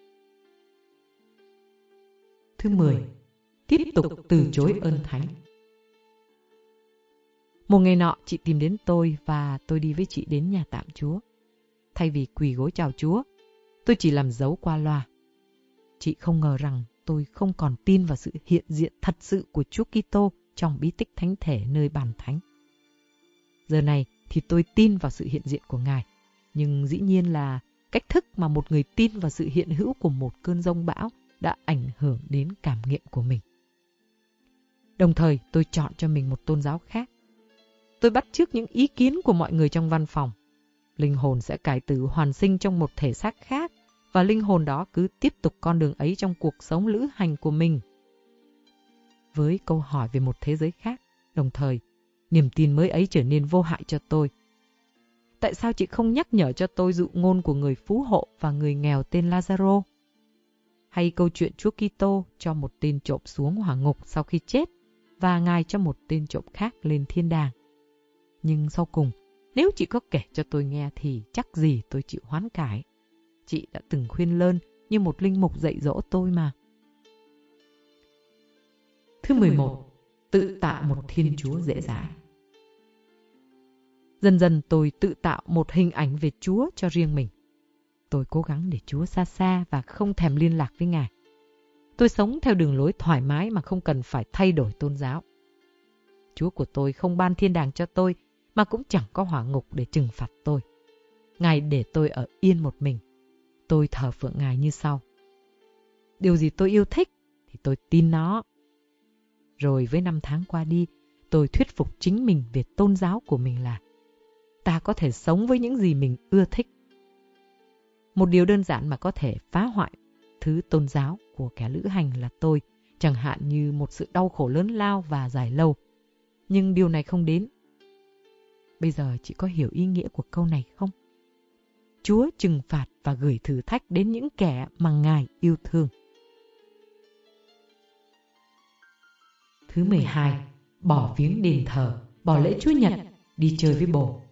Thứ mười, tiếp tục từ chối ơn thánh. Một ngày nọ, chị tìm đến tôi và tôi đi với chị đến nhà tạm Chúa. Thay vì quỳ gối chào Chúa, tôi chỉ làm dấu qua loa. Chị không ngờ rằng tôi không còn tin vào sự hiện diện thật sự của Chúa Kitô trong bí tích thánh thể nơi bàn thánh. Giờ này thì tôi tin vào sự hiện diện của Ngài, nhưng dĩ nhiên là cách thức mà một người tin vào sự hiện hữu của một cơn giông bão đã ảnh hưởng đến cảm nghiệm của mình. Đồng thời, tôi chọn cho mình một tôn giáo khác. Tôi bắt chước những ý kiến của mọi người trong văn phòng. Linh hồn sẽ cải tử hoàn sinh trong một thể xác khác, và linh hồn đó cứ tiếp tục con đường ấy trong cuộc sống lữ hành của mình. Với câu hỏi về một thế giới khác, đồng thời, niềm tin mới ấy trở nên vô hại cho tôi. Tại sao chị không nhắc nhở cho tôi dụ ngôn của người phú hộ và người nghèo tên Lazaro? Hay câu chuyện Chúa Kitô cho một tên trộm xuống hỏa ngục sau khi chết, và Ngài cho một tên trộm khác lên thiên đàng? Nhưng sau cùng, nếu chị có kể cho tôi nghe thì chắc gì tôi chịu hoán cải. Chị đã từng khuyên lơn như một linh mục dạy dỗ tôi mà. Thứ mười một, tự tạo một Thiên Chúa dễ dãi. Dần dần tôi tự tạo một hình ảnh về Chúa cho riêng mình. Tôi cố gắng để Chúa xa xa và không thèm liên lạc với Ngài. Tôi sống theo đường lối thoải mái mà không cần phải thay đổi tôn giáo. Chúa của tôi không ban thiên đàng cho tôi, mà cũng chẳng có hỏa ngục để trừng phạt tôi. Ngài để tôi ở yên một mình. Tôi thờ phượng Ngài như sau. Điều gì tôi yêu thích thì tôi tin nó. Rồi với năm tháng qua đi, tôi thuyết phục chính mình về tôn giáo của mình là ta có thể sống với những gì mình ưa thích. Một điều đơn giản mà có thể phá hoại thứ tôn giáo của kẻ lữ hành là tôi, chẳng hạn như một sự đau khổ lớn lao và dài lâu. Nhưng điều này không đến. Bây giờ chị có hiểu ý nghĩa của câu này không? Chúa trừng phạt và gửi thử thách đến những kẻ mà Ngài yêu thương. Thứ mười hai, bỏ viếng đền thờ, bỏ lễ Chúa Nhật, đi chơi với bồ.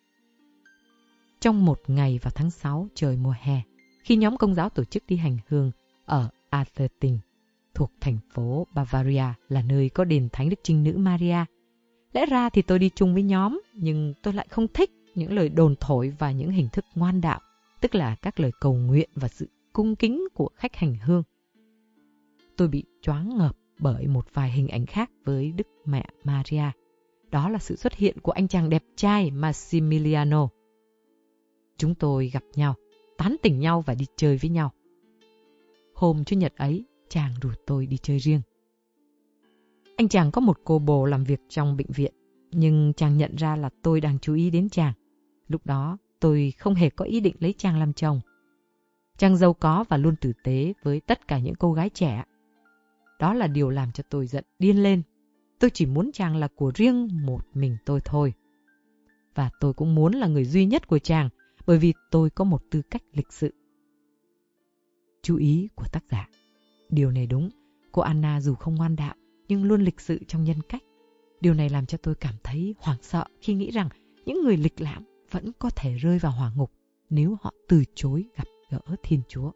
Trong một ngày vào tháng sáu trời mùa hè, khi nhóm công giáo tổ chức đi hành hương ở Atherting, thuộc thành phố Bavaria là nơi có đền Thánh Đức Trinh Nữ Maria. Lẽ ra thì tôi đi chung với nhóm, nhưng tôi lại không thích những lời đồn thổi và những hình thức ngoan đạo, tức là các lời cầu nguyện và sự cung kính của khách hành hương. Tôi bị choáng ngợp bởi một vài hình ảnh khác với Đức Mẹ Maria. Đó là sự xuất hiện của anh chàng đẹp trai Massimiliano. Chúng tôi gặp nhau, tán tỉnh nhau và đi chơi với nhau. Hôm Chủ nhật ấy, chàng rủ tôi đi chơi riêng. Anh chàng có một cô bồ làm việc trong bệnh viện, nhưng chàng nhận ra là tôi đang chú ý đến chàng. Lúc đó, tôi không hề có ý định lấy chàng làm chồng. Chàng giàu có và luôn tử tế với tất cả những cô gái trẻ. Đó là điều làm cho tôi giận điên lên. Tôi chỉ muốn chàng là của riêng một mình tôi thôi. Và tôi cũng muốn là người duy nhất của chàng, bởi vì tôi có một tư cách lịch sự. Chú ý của tác giả. Điều này đúng, cô Anna dù không ngoan đạo, nhưng luôn lịch sự trong nhân cách. Điều này làm cho tôi cảm thấy hoảng sợ khi nghĩ rằng những người lịch lãm vẫn có thể rơi vào hỏa ngục nếu họ từ chối gặp gỡ Thiên Chúa.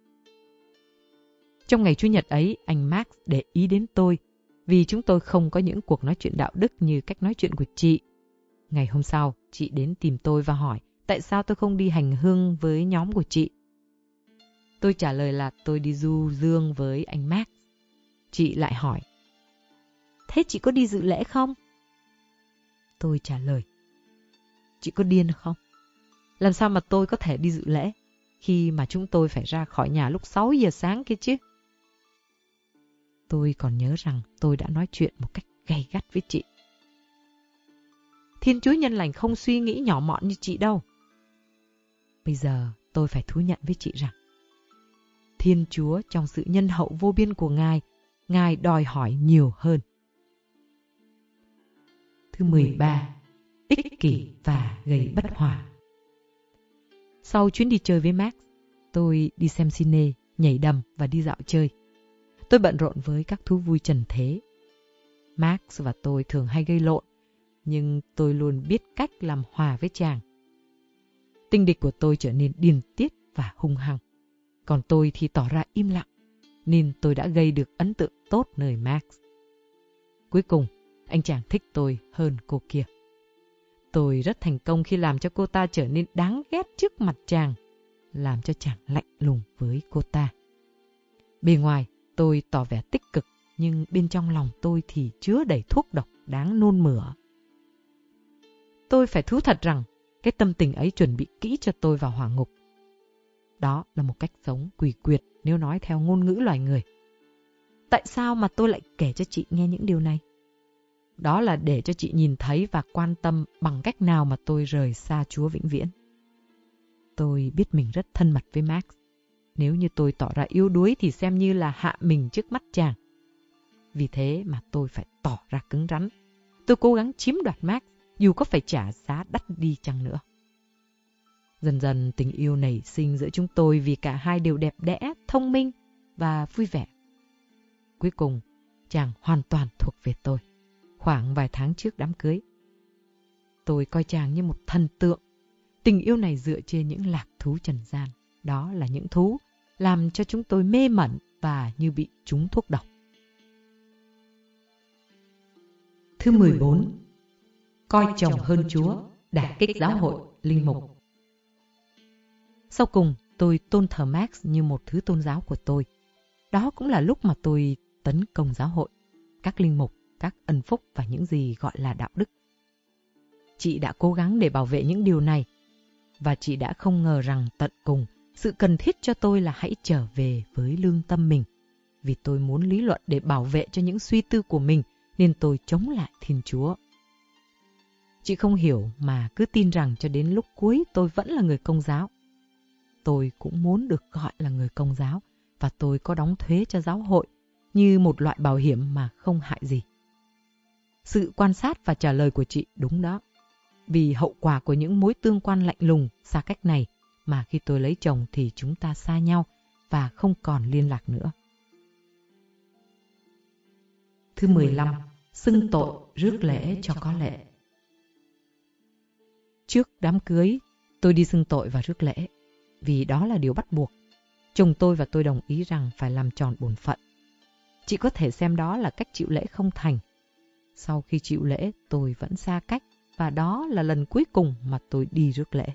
Trong ngày Chủ nhật ấy, anh Max để ý đến tôi vì chúng tôi không có những cuộc nói chuyện đạo đức như cách nói chuyện của chị. Ngày hôm sau, chị đến tìm tôi và hỏi tại sao tôi không đi hành hương với nhóm của chị. Tôi trả lời là tôi đi du dương với anh Max. Chị lại hỏi, thế chị có đi dự lễ không? Tôi trả lời, chị có điên không? Làm sao mà tôi có thể đi dự lễ khi mà chúng tôi phải ra khỏi nhà lúc sáu giờ sáng kia chứ? Tôi còn nhớ rằng tôi đã nói chuyện một cách gay gắt với chị. Thiên Chúa nhân lành không suy nghĩ nhỏ mọn như chị đâu. Bây giờ tôi phải thú nhận với chị rằng Thiên Chúa trong sự nhân hậu vô biên của Ngài, Ngài đòi hỏi nhiều hơn. Thứ mười ba. Ích kỷ và gây bất hòa. Sau chuyến đi chơi với Max, tôi đi xem cine, nhảy đầm và đi dạo chơi. Tôi bận rộn với các thú vui trần thế. Max và tôi thường hay gây lộn, nhưng tôi luôn biết cách làm hòa với chàng. Tình địch của tôi trở nên điên tiết và hung hăng, còn tôi thì tỏ ra im lặng, nên tôi đã gây được ấn tượng tốt nơi Max. Cuối cùng, anh chàng thích tôi hơn cô kia. Tôi rất thành công khi làm cho cô ta trở nên đáng ghét trước mặt chàng, làm cho chàng lạnh lùng với cô ta. Bề ngoài, tôi tỏ vẻ tích cực, nhưng bên trong lòng tôi thì chứa đầy thuốc độc đáng nôn mửa. Tôi phải thú thật rằng, cái tâm tình ấy chuẩn bị kỹ cho tôi vào hỏa ngục. Đó là một cách sống quỷ quyệt nếu nói theo ngôn ngữ loài người. Tại sao mà tôi lại kể cho chị nghe những điều này? Đó là để cho chị nhìn thấy và quan tâm bằng cách nào mà tôi rời xa Chúa vĩnh viễn. Tôi biết mình rất thân mật với Max. Nếu như tôi tỏ ra yếu đuối thì xem như là hạ mình trước mắt chàng. Vì thế mà tôi phải tỏ ra cứng rắn. Tôi cố gắng chiếm đoạt Max, dù có phải trả giá đắt đi chăng nữa. Dần dần tình yêu nảy sinh giữa chúng tôi vì cả hai đều đẹp đẽ, thông minh và vui vẻ. Cuối cùng, chàng hoàn toàn thuộc về tôi, khoảng vài tháng trước đám cưới. Tôi coi chàng như một thần tượng. Tình yêu này dựa trên những lạc thú trần gian. Đó là những thú làm cho chúng tôi mê mẩn và như bị trúng thuốc độc. Thứ mười bốn. Coi chồng hơn Chúa, đả kích giáo hội, linh mục. Sau cùng, tôi tôn thờ Max như một thứ tôn giáo của tôi. Đó cũng là lúc mà tôi tấn công giáo hội, các linh mục, các ân phúc và những gì gọi là đạo đức. Chị đã cố gắng để bảo vệ những điều này, và chị đã không ngờ rằng tận cùng, sự cần thiết cho tôi là hãy trở về với lương tâm mình. Vì tôi muốn lý luận để bảo vệ cho những suy tư của mình, nên tôi chống lại Thiên Chúa. Chị không hiểu mà cứ tin rằng cho đến lúc cuối tôi vẫn là người Công giáo. Tôi cũng muốn được gọi là người Công giáo, và tôi có đóng thuế cho giáo hội như một loại bảo hiểm mà không hại gì. Sự quan sát và trả lời của chị đúng đó. Vì hậu quả của những mối tương quan lạnh lùng, xa cách này, mà khi tôi lấy chồng thì chúng ta xa nhau và không còn liên lạc nữa. Thứ mười lăm. Xưng tội, rước lễ cho có lệ. Trước đám cưới, tôi đi xưng tội và rước lễ, vì đó là điều bắt buộc. Chồng tôi và tôi đồng ý rằng phải làm tròn bổn phận. Chị có thể xem đó là cách chịu lễ không thành. Sau khi chịu lễ, tôi vẫn xa cách, và đó là lần cuối cùng mà tôi đi rước lễ.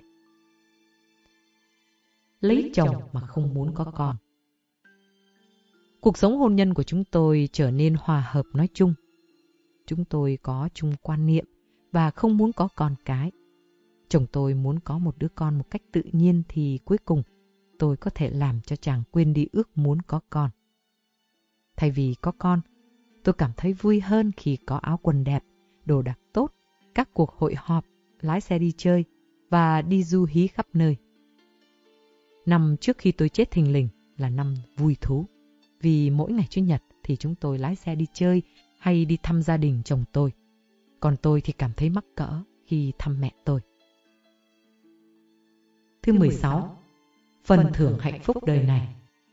Lấy chồng mà không muốn có con. Cuộc sống hôn nhân của chúng tôi trở nên hòa hợp nói chung. Chúng tôi có chung quan niệm và không muốn có con cái. Chồng tôi muốn có một đứa con một cách tự nhiên thì cuối cùng tôi có thể làm cho chàng quên đi ước muốn có con. Thay vì có con, tôi cảm thấy vui hơn khi có áo quần đẹp, đồ đạc tốt, các cuộc hội họp, lái xe đi chơi và đi du hí khắp nơi. Năm trước khi tôi chết thình lình là năm vui thú. Vì mỗi ngày Chủ nhật thì chúng tôi lái xe đi chơi hay đi thăm gia đình chồng tôi. Còn tôi thì cảm thấy mắc cỡ khi thăm mẹ tôi. Thứ mười sáu. Phần thưởng hạnh phúc đời này.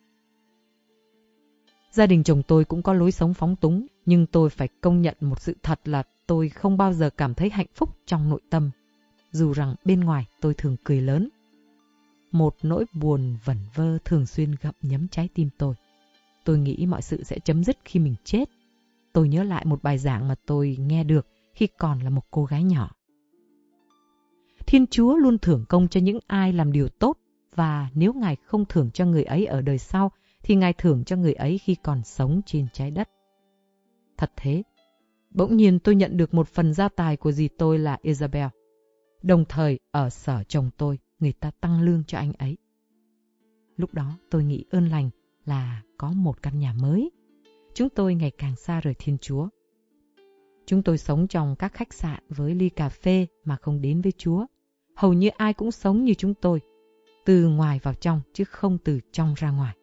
Gia đình chồng tôi cũng có lối sống phóng túng, nhưng tôi phải công nhận một sự thật là tôi không bao giờ cảm thấy hạnh phúc trong nội tâm, dù rằng bên ngoài tôi thường cười lớn. Một nỗi buồn vẩn vơ thường xuyên gặm nhấm trái tim tôi. Tôi nghĩ mọi sự sẽ chấm dứt khi mình chết. Tôi nhớ lại một bài giảng mà tôi nghe được khi còn là một cô gái nhỏ. Thiên Chúa luôn thưởng công cho những ai làm điều tốt, và nếu Ngài không thưởng cho người ấy ở đời sau, thì Ngài thưởng cho người ấy khi còn sống trên trái đất. Thật thế, bỗng nhiên tôi nhận được một phần gia tài của dì tôi là Isabel. Đồng thời ở sở chồng tôi, người ta tăng lương cho anh ấy. Lúc đó tôi nghĩ ơn lành là có một căn nhà mới. Chúng tôi ngày càng xa rời Thiên Chúa. Chúng tôi sống trong các khách sạn với ly cà phê mà không đến với Chúa. Hầu như ai cũng sống như chúng tôi, từ ngoài vào trong chứ không từ trong ra ngoài.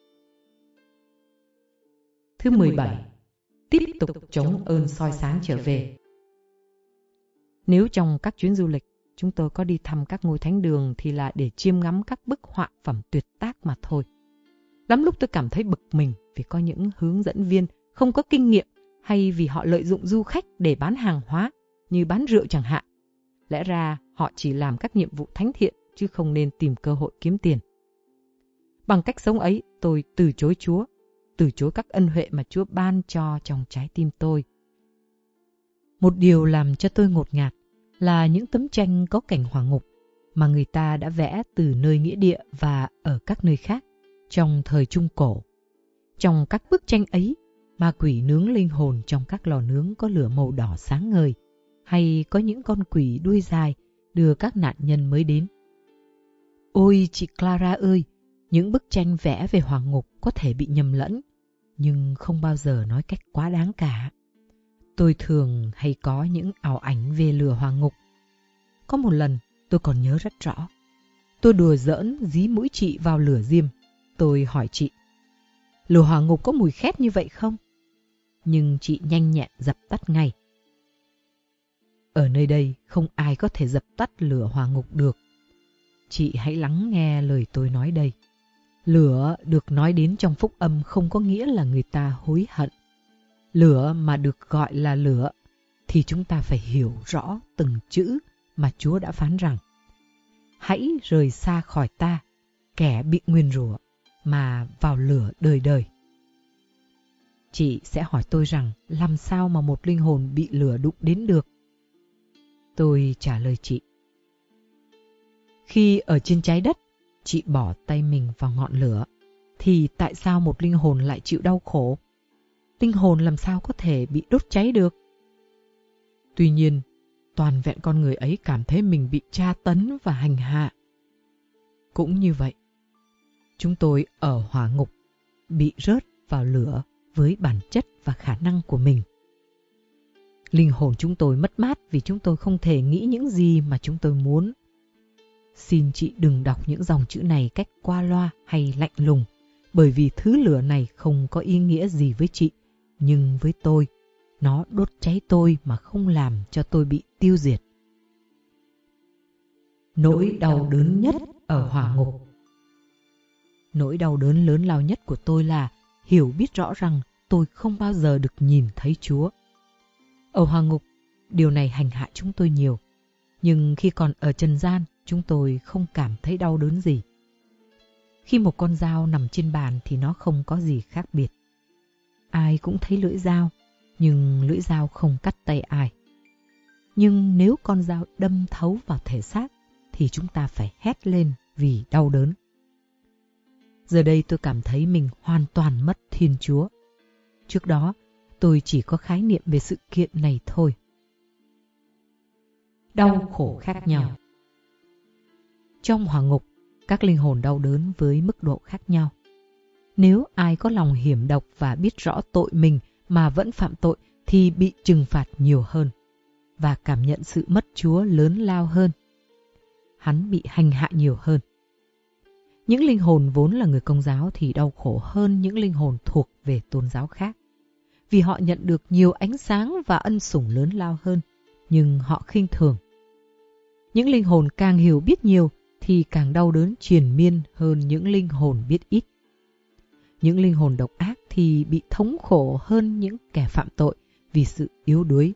Thứ mười bảy. Tiếp tục chống ơn soi sáng trở về. Nếu trong các chuyến du lịch chúng tôi có đi thăm các ngôi thánh đường thì là để chiêm ngắm các bức họa phẩm tuyệt tác mà thôi. Lắm lúc tôi cảm thấy bực mình vì có những hướng dẫn viên không có kinh nghiệm, hay vì họ lợi dụng du khách để bán hàng hóa, như bán rượu chẳng hạn. Lẽ ra họ chỉ làm các nhiệm vụ thánh thiện chứ không nên tìm cơ hội kiếm tiền. Bằng cách sống ấy, tôi từ chối Chúa, từ chối các ân huệ mà Chúa ban cho trong trái tim tôi. Một điều làm cho tôi ngột ngạt là những tấm tranh có cảnh hỏa ngục mà người ta đã vẽ từ nơi nghĩa địa và ở các nơi khác trong thời Trung Cổ. Trong các bức tranh ấy, ma quỷ nướng linh hồn trong các lò nướng có lửa màu đỏ sáng ngời, hay có những con quỷ đuôi dài đưa các nạn nhân mới đến. Ôi chị Clara ơi, những bức tranh vẽ về hỏa ngục có thể bị nhầm lẫn, nhưng không bao giờ nói cách quá đáng cả. Tôi thường hay có những ảo ảnh về lửa hỏa ngục. Có một lần, tôi còn nhớ rất rõ. Tôi đùa giỡn dí mũi chị vào lửa diêm. Tôi hỏi chị, lửa hỏa ngục có mùi khét như vậy không? Nhưng chị nhanh nhẹn dập tắt ngay. Ở nơi đây không ai có thể dập tắt lửa hỏa ngục được. Chị hãy lắng nghe lời tôi nói đây. Lửa được nói đến trong phúc âm không có nghĩa là người ta hối hận. Lửa mà được gọi là lửa thì chúng ta phải hiểu rõ từng chữ mà Chúa đã phán rằng: hãy rời xa khỏi ta, kẻ bị nguyền rủa, mà vào lửa đời đời. Chị sẽ hỏi tôi rằng làm sao mà một linh hồn bị lửa đụng đến được? Tôi trả lời chị: khi ở trên trái đất, chị bỏ tay mình vào ngọn lửa, thì tại sao một linh hồn lại chịu đau khổ? Linh hồn làm sao có thể bị đốt cháy được? Tuy nhiên, toàn vẹn con người ấy cảm thấy mình bị tra tấn và hành hạ. Cũng như vậy, chúng tôi ở hỏa ngục, bị rớt vào lửa với bản chất và khả năng của mình. Linh hồn chúng tôi mất mát vì chúng tôi không thể nghĩ những gì mà chúng tôi muốn. Xin chị đừng đọc những dòng chữ này cách qua loa hay lạnh lùng, bởi vì thứ lửa này không có ý nghĩa gì với chị, nhưng với tôi, nó đốt cháy tôi mà không làm cho tôi bị tiêu diệt. Nỗi đau đớn nhất ở hỏa ngục. Nỗi đau đớn lớn lao nhất của tôi là hiểu biết rõ rằng tôi không bao giờ được nhìn thấy Chúa. Ở hỏa ngục, điều này hành hạ chúng tôi nhiều, nhưng khi còn ở trần gian, chúng tôi không cảm thấy đau đớn gì. Khi một con dao nằm trên bàn thì nó không có gì khác biệt. Ai cũng thấy lưỡi dao, nhưng lưỡi dao không cắt tay ai. Nhưng nếu con dao đâm thấu vào thể xác, thì chúng ta phải hét lên vì đau đớn. Giờ đây tôi cảm thấy mình hoàn toàn mất Thiên Chúa. Trước đó, tôi chỉ có khái niệm về sự kiện này thôi. Đau khổ khác nhau. Trong hỏa ngục, các linh hồn đau đớn với mức độ khác nhau. Nếu ai có lòng hiểm độc và biết rõ tội mình mà vẫn phạm tội thì bị trừng phạt nhiều hơn và cảm nhận sự mất Chúa lớn lao hơn. Hắn bị hành hạ nhiều hơn. Những linh hồn vốn là người Công giáo thì đau khổ hơn những linh hồn thuộc về tôn giáo khác, vì họ nhận được nhiều ánh sáng và ân sủng lớn lao hơn, nhưng họ khinh thường. Những linh hồn càng hiểu biết nhiều thì càng đau đớn triền miên hơn những linh hồn biết ít. Những linh hồn độc ác thì bị thống khổ hơn những kẻ phạm tội vì sự yếu đuối.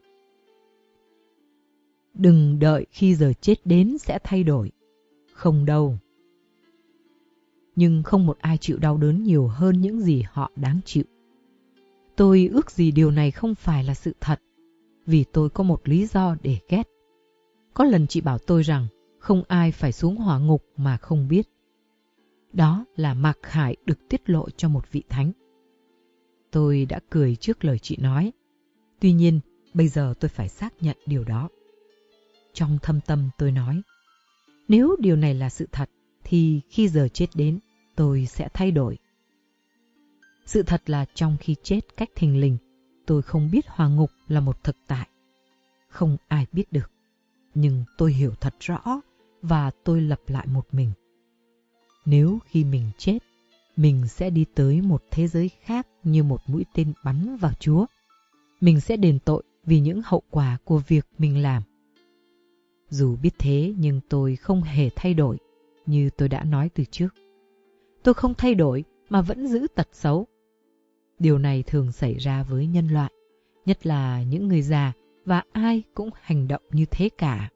Đừng đợi khi giờ chết đến sẽ thay đổi. Không đâu. Nhưng không một ai chịu đau đớn nhiều hơn những gì họ đáng chịu. Tôi ước gì điều này không phải là sự thật, vì tôi có một lý do để ghét. Có lần chị bảo tôi rằng không ai phải xuống hỏa ngục mà không biết. Đó là mặc khải được tiết lộ cho một vị thánh. Tôi đã cười trước lời chị nói. Tuy nhiên, bây giờ tôi phải xác nhận điều đó. Trong thâm tâm tôi nói, nếu điều này là sự thật, thì khi giờ chết đến, tôi sẽ thay đổi. Sự thật là trong khi chết cách thình lình, tôi không biết hỏa ngục là một thực tại. Không ai biết được, nhưng tôi hiểu thật rõ và tôi lập lại một mình. Nếu khi mình chết, mình sẽ đi tới một thế giới khác như một mũi tên bắn vào Chúa. Mình sẽ đền tội vì những hậu quả của việc mình làm. Dù biết thế nhưng tôi không hề thay đổi, như tôi đã nói từ trước. Tôi không thay đổi mà vẫn giữ tật xấu. Điều này thường xảy ra với nhân loại, nhất là những người già, và ai cũng hành động như thế cả.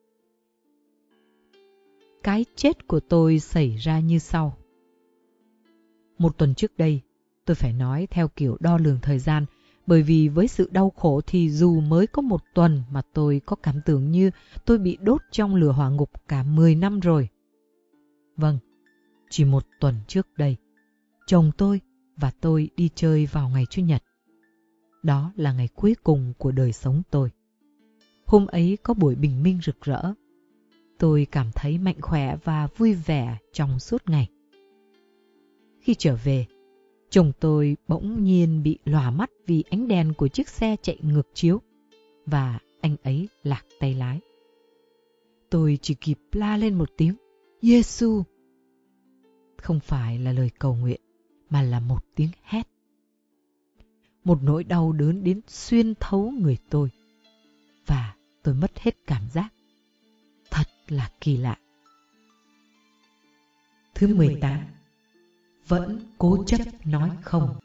Cái chết của tôi xảy ra như sau. Một tuần trước đây, tôi phải nói theo kiểu đo lường thời gian, bởi vì với sự đau khổ thì dù mới có một tuần mà tôi có cảm tưởng như tôi bị đốt trong lửa hỏa ngục cả mười năm rồi. Vâng, chỉ một tuần trước đây, chồng tôi và tôi đi chơi vào ngày Chủ nhật. Đó là ngày cuối cùng của đời sống tôi. Hôm ấy có buổi bình minh rực rỡ. Tôi cảm thấy mạnh khỏe và vui vẻ trong suốt ngày. Khi trở về, chồng tôi bỗng nhiên bị lòa mắt vì ánh đèn của chiếc xe chạy ngược chiếu, và anh ấy lạc tay lái. Tôi chỉ kịp la lên một tiếng, Giê-xu! Không phải là lời cầu nguyện, mà là một tiếng hét. Một nỗi đau đớn đến xuyên thấu người tôi, và tôi mất hết cảm giác. Thật là kỳ lạ. Thứ mười tám. Vẫn cố chấp nói không.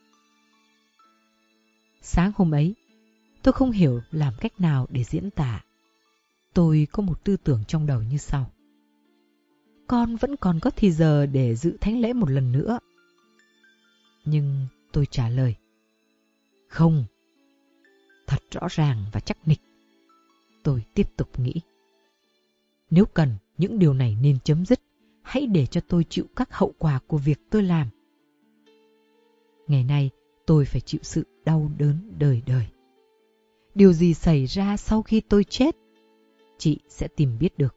Sáng hôm ấy, tôi không hiểu làm cách nào để diễn tả. Tôi có một tư tưởng trong đầu như sau. Con vẫn còn có thì giờ để dự thánh lễ một lần nữa. Nhưng tôi trả lời. Không. Thật rõ ràng và chắc nịch. Tôi tiếp tục nghĩ. Nếu cần, những điều này nên chấm dứt. Hãy để cho tôi chịu các hậu quả của việc tôi làm. Ngày nay, tôi phải chịu sự đau đớn đời đời. Điều gì xảy ra sau khi tôi chết? Chị sẽ tìm biết được.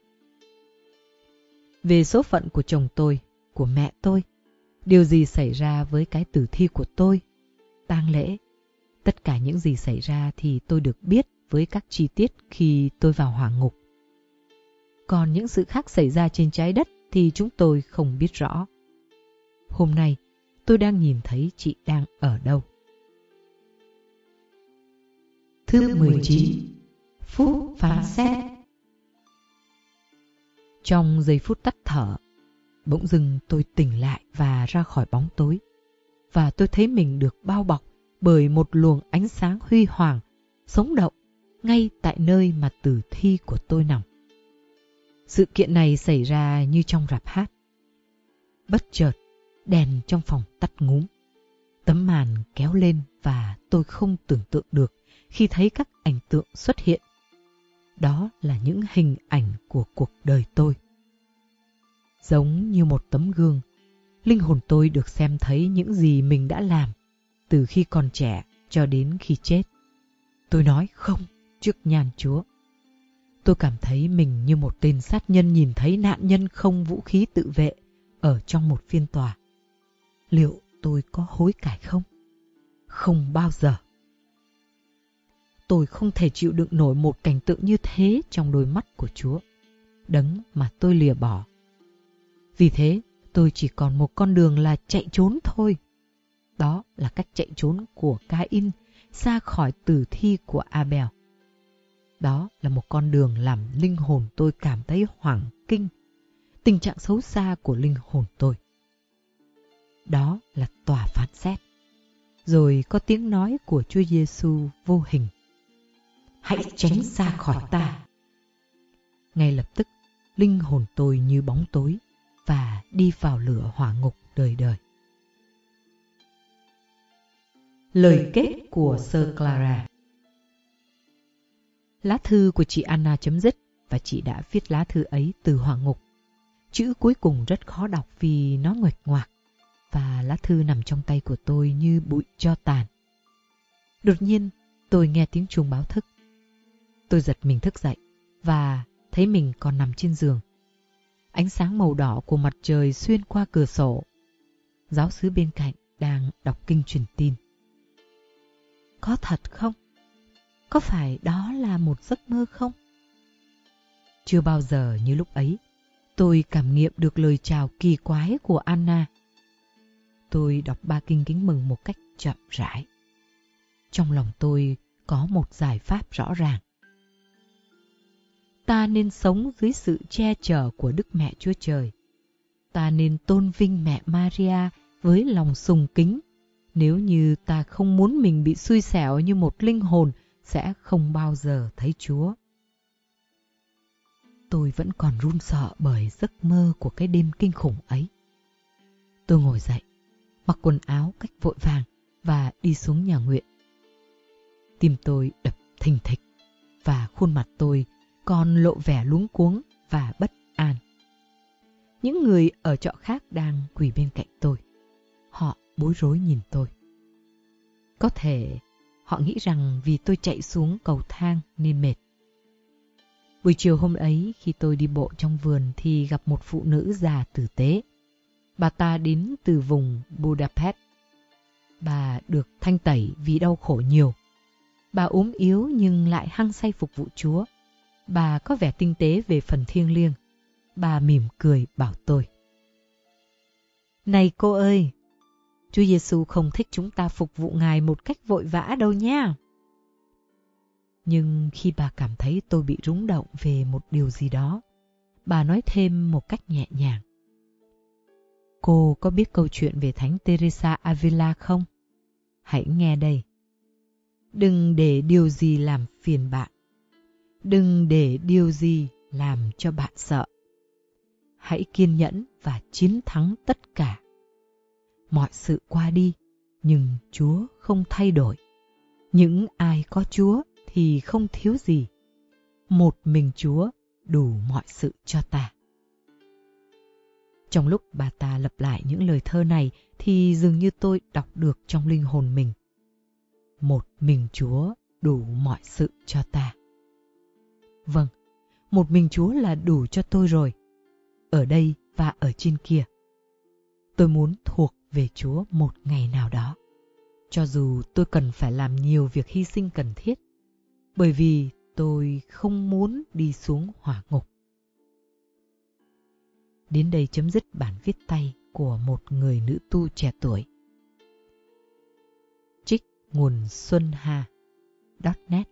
Về số phận của chồng tôi, của mẹ tôi, điều gì xảy ra với cái tử thi của tôi, tang lễ, tất cả những gì xảy ra thì tôi được biết với các chi tiết khi tôi vào hỏa ngục. Còn những sự khác xảy ra trên trái đất thì chúng tôi không biết rõ. Hôm nay, tôi đang nhìn thấy chị đang ở đâu. Thứ mười chín. Phút phán xét. Trong giây phút tắt thở, bỗng dưng tôi tỉnh lại và ra khỏi bóng tối. Và tôi thấy mình được bao bọc bởi một luồng ánh sáng huy hoàng, sống động, ngay tại nơi mà tử thi của tôi nằm. Sự kiện này xảy ra như trong rạp hát. Bất chợt, đèn trong phòng tắt ngúm. Tấm màn kéo lên và tôi không tưởng tượng được khi thấy các ảnh tượng xuất hiện. Đó là những hình ảnh của cuộc đời tôi. Giống như một tấm gương, linh hồn tôi được xem thấy những gì mình đã làm, từ khi còn trẻ cho đến khi chết. Tôi nói không trước nhan Chúa. Tôi cảm thấy mình như một tên sát nhân nhìn thấy nạn nhân không vũ khí tự vệ ở trong một phiên tòa. Liệu tôi có hối cải không? Không bao giờ. Tôi không thể chịu đựng nổi một cảnh tượng như thế trong đôi mắt của Chúa, đấng mà tôi lìa bỏ. Vì thế, tôi chỉ còn một con đường là chạy trốn thôi. Đó là cách chạy trốn của Cain xa khỏi tử thi của Abel. Đó là một con đường làm linh hồn tôi cảm thấy hoảng kinh, tình trạng xấu xa của linh hồn tôi. Đó là tòa phán xét. Rồi có tiếng nói của Chúa Giêsu vô hình: hãy tránh xa khỏi ta. Ngay lập tức, linh hồn tôi như bóng tối và đi vào lửa hỏa ngục đời đời. Lời kết của Sir Clara. Lá thư của chị Anna chấm dứt và chị đã viết lá thư ấy từ hỏa ngục. Chữ cuối cùng rất khó đọc vì nó nguệch ngoạc, và lá thư nằm trong tay của tôi như bụi tro tàn. Đột nhiên, tôi nghe tiếng chuông báo thức. Tôi giật mình thức dậy và thấy mình còn nằm trên giường. Ánh sáng màu đỏ của mặt trời xuyên qua cửa sổ. Giáo xứ bên cạnh đang đọc kinh truyền tin. Có thật không? Có phải đó là một giấc mơ không? Chưa bao giờ như lúc ấy, tôi cảm nghiệm được lời chào kỳ quái của Anna. Tôi đọc ba kinh kính mừng một cách chậm rãi. Trong lòng tôi có một giải pháp rõ ràng. Ta nên sống dưới sự che chở của Đức Mẹ Chúa Trời. Ta nên tôn vinh mẹ Maria với lòng sùng kính. Nếu như ta không muốn mình bị xui xẻo như một linh hồn sẽ không bao giờ thấy Chúa. Tôi vẫn còn run sợ bởi giấc mơ của cái đêm kinh khủng ấy. Tôi ngồi dậy, mặc quần áo cách vội vàng và đi xuống nhà nguyện. Tim tôi đập thình thịch và khuôn mặt tôi còn lộ vẻ luống cuống và bất an. Những người ở trọ khác đang quỳ bên cạnh tôi. Họ bối rối nhìn tôi. Có thể họ nghĩ rằng vì tôi chạy xuống cầu thang nên mệt. Buổi chiều hôm ấy khi tôi đi bộ trong vườn thì gặp một phụ nữ già tử tế. Bà ta đến từ vùng Budapest. Bà được thanh tẩy vì đau khổ nhiều. Bà ốm yếu nhưng lại hăng say phục vụ Chúa. Bà có vẻ tinh tế về phần thiêng liêng. Bà mỉm cười bảo tôi: Này cô ơi, Chúa Giêsu không thích chúng ta phục vụ Ngài một cách vội vã đâu nha. Nhưng khi bà cảm thấy tôi bị rúng động về một điều gì đó, bà nói thêm một cách nhẹ nhàng: Cô có biết câu chuyện về Thánh Teresa Avila không? Hãy nghe đây. Đừng để điều gì làm phiền bạn. Đừng để điều gì làm cho bạn sợ. Hãy kiên nhẫn và chiến thắng tất cả. Mọi sự qua đi, nhưng Chúa không thay đổi. Những ai có Chúa thì không thiếu gì. Một mình Chúa đủ mọi sự cho ta. Trong lúc bà ta lặp lại những lời thơ này thì dường như tôi đọc được trong linh hồn mình: Một mình Chúa đủ mọi sự cho ta. Vâng, một mình Chúa là đủ cho tôi rồi. Ở đây và ở trên kia. Tôi muốn thuộc về Chúa một ngày nào đó. Cho dù tôi cần phải làm nhiều việc hy sinh cần thiết. Bởi vì tôi không muốn đi xuống hỏa ngục. Đến đây chấm dứt bản viết tay của một người nữ tu trẻ tuổi. Trích nguồn xuân hà chấm net.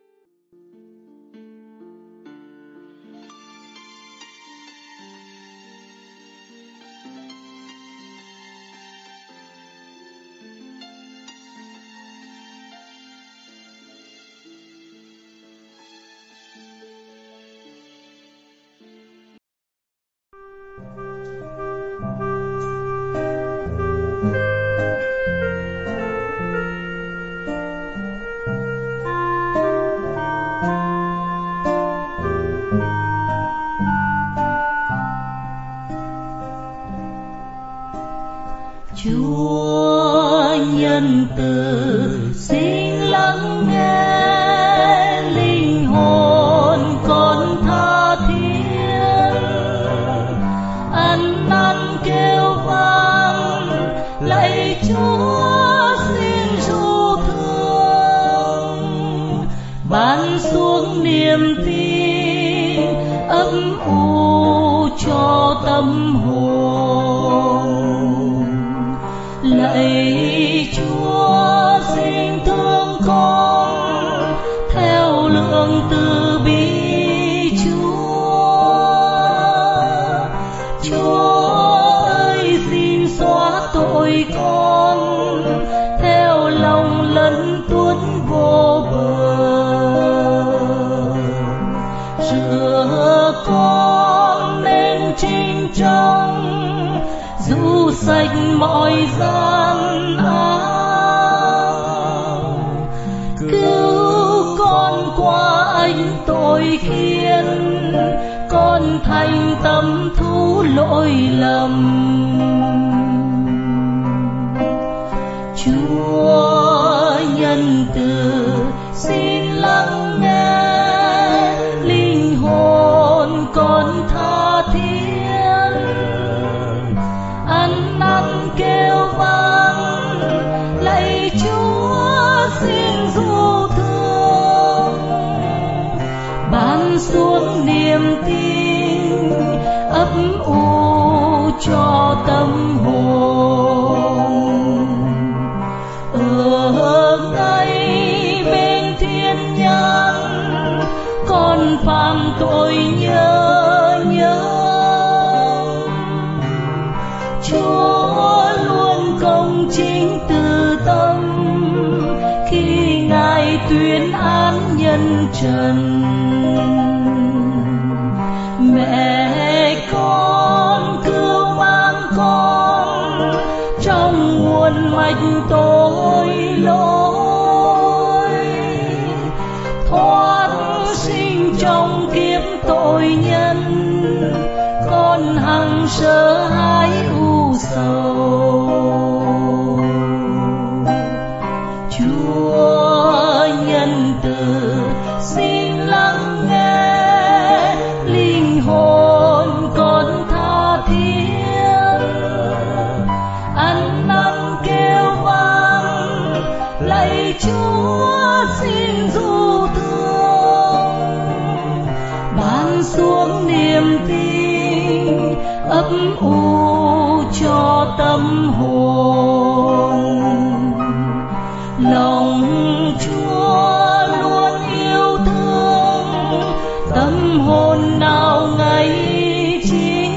Chúa nhân từ xin lắng nghe linh hồn con tha thiết, ăn năn kêu vang lạy Chúa xin ru thương, ban xuống niềm tin ấp ủ cho tâm hồn. lạy Chúa xin thương con theo lượng từ bi Chúa. Chúa ơi xin xóa tội con theo lòng lân tuốt vô bờ, rửa con nên trinh trong dù sạch mọi gian ác, cứu con qua ánh tội khiên con thành tâm thú lỗi lầm. Chúa nhân từ xin lắng nghe linh hồn con tha thiết, ăn năn kêu vang lạy Chúa xin du thương, ban xuống niềm tin ấp ủ cho tâm hồn. Ở ngay bên thiên nhãn con phạm tội nhớ nhớ, Chúa luôn công chính từ tâm khi Ngài tuyên án nhân trần. Mẹ con cứu mang con trong nguồn mạch tội lỗi, thoát sinh trong kiếp tội nhân con hằng sợ hãi u sầu. Chúa nhân từ xin lắng nghe linh hồn con tha thiết, ăn năn kêu vang lạy Chúa xin du thương, ban xuống niềm tin ấp ủ cho tâm hồn. Lòng Chúa luôn yêu thương tâm hồn nào ngày chính,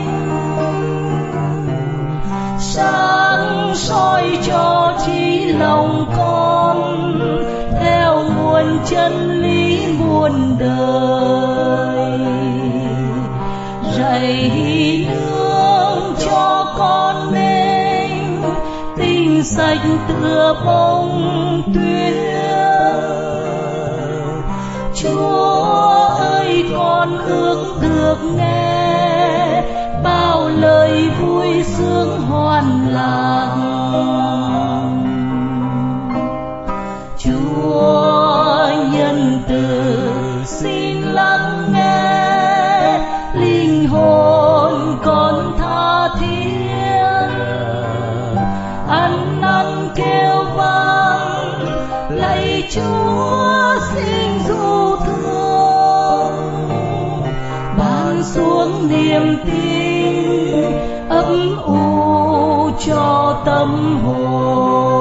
sáng soi cho trí lòng con theo nguồn chân lý muôn đời, dạy nương cho con mình tình sạch tựa bông tuyết. Chúa ơi con ước được nghe bao lời vui sướng hoan lạc. Chúa nhân từ xin lắng nghe linh hồn con tha thiết, ăn năn kêu vang lạy Chúa xin du thương, ban xuống niềm tin ấp ủ cho tâm hồn.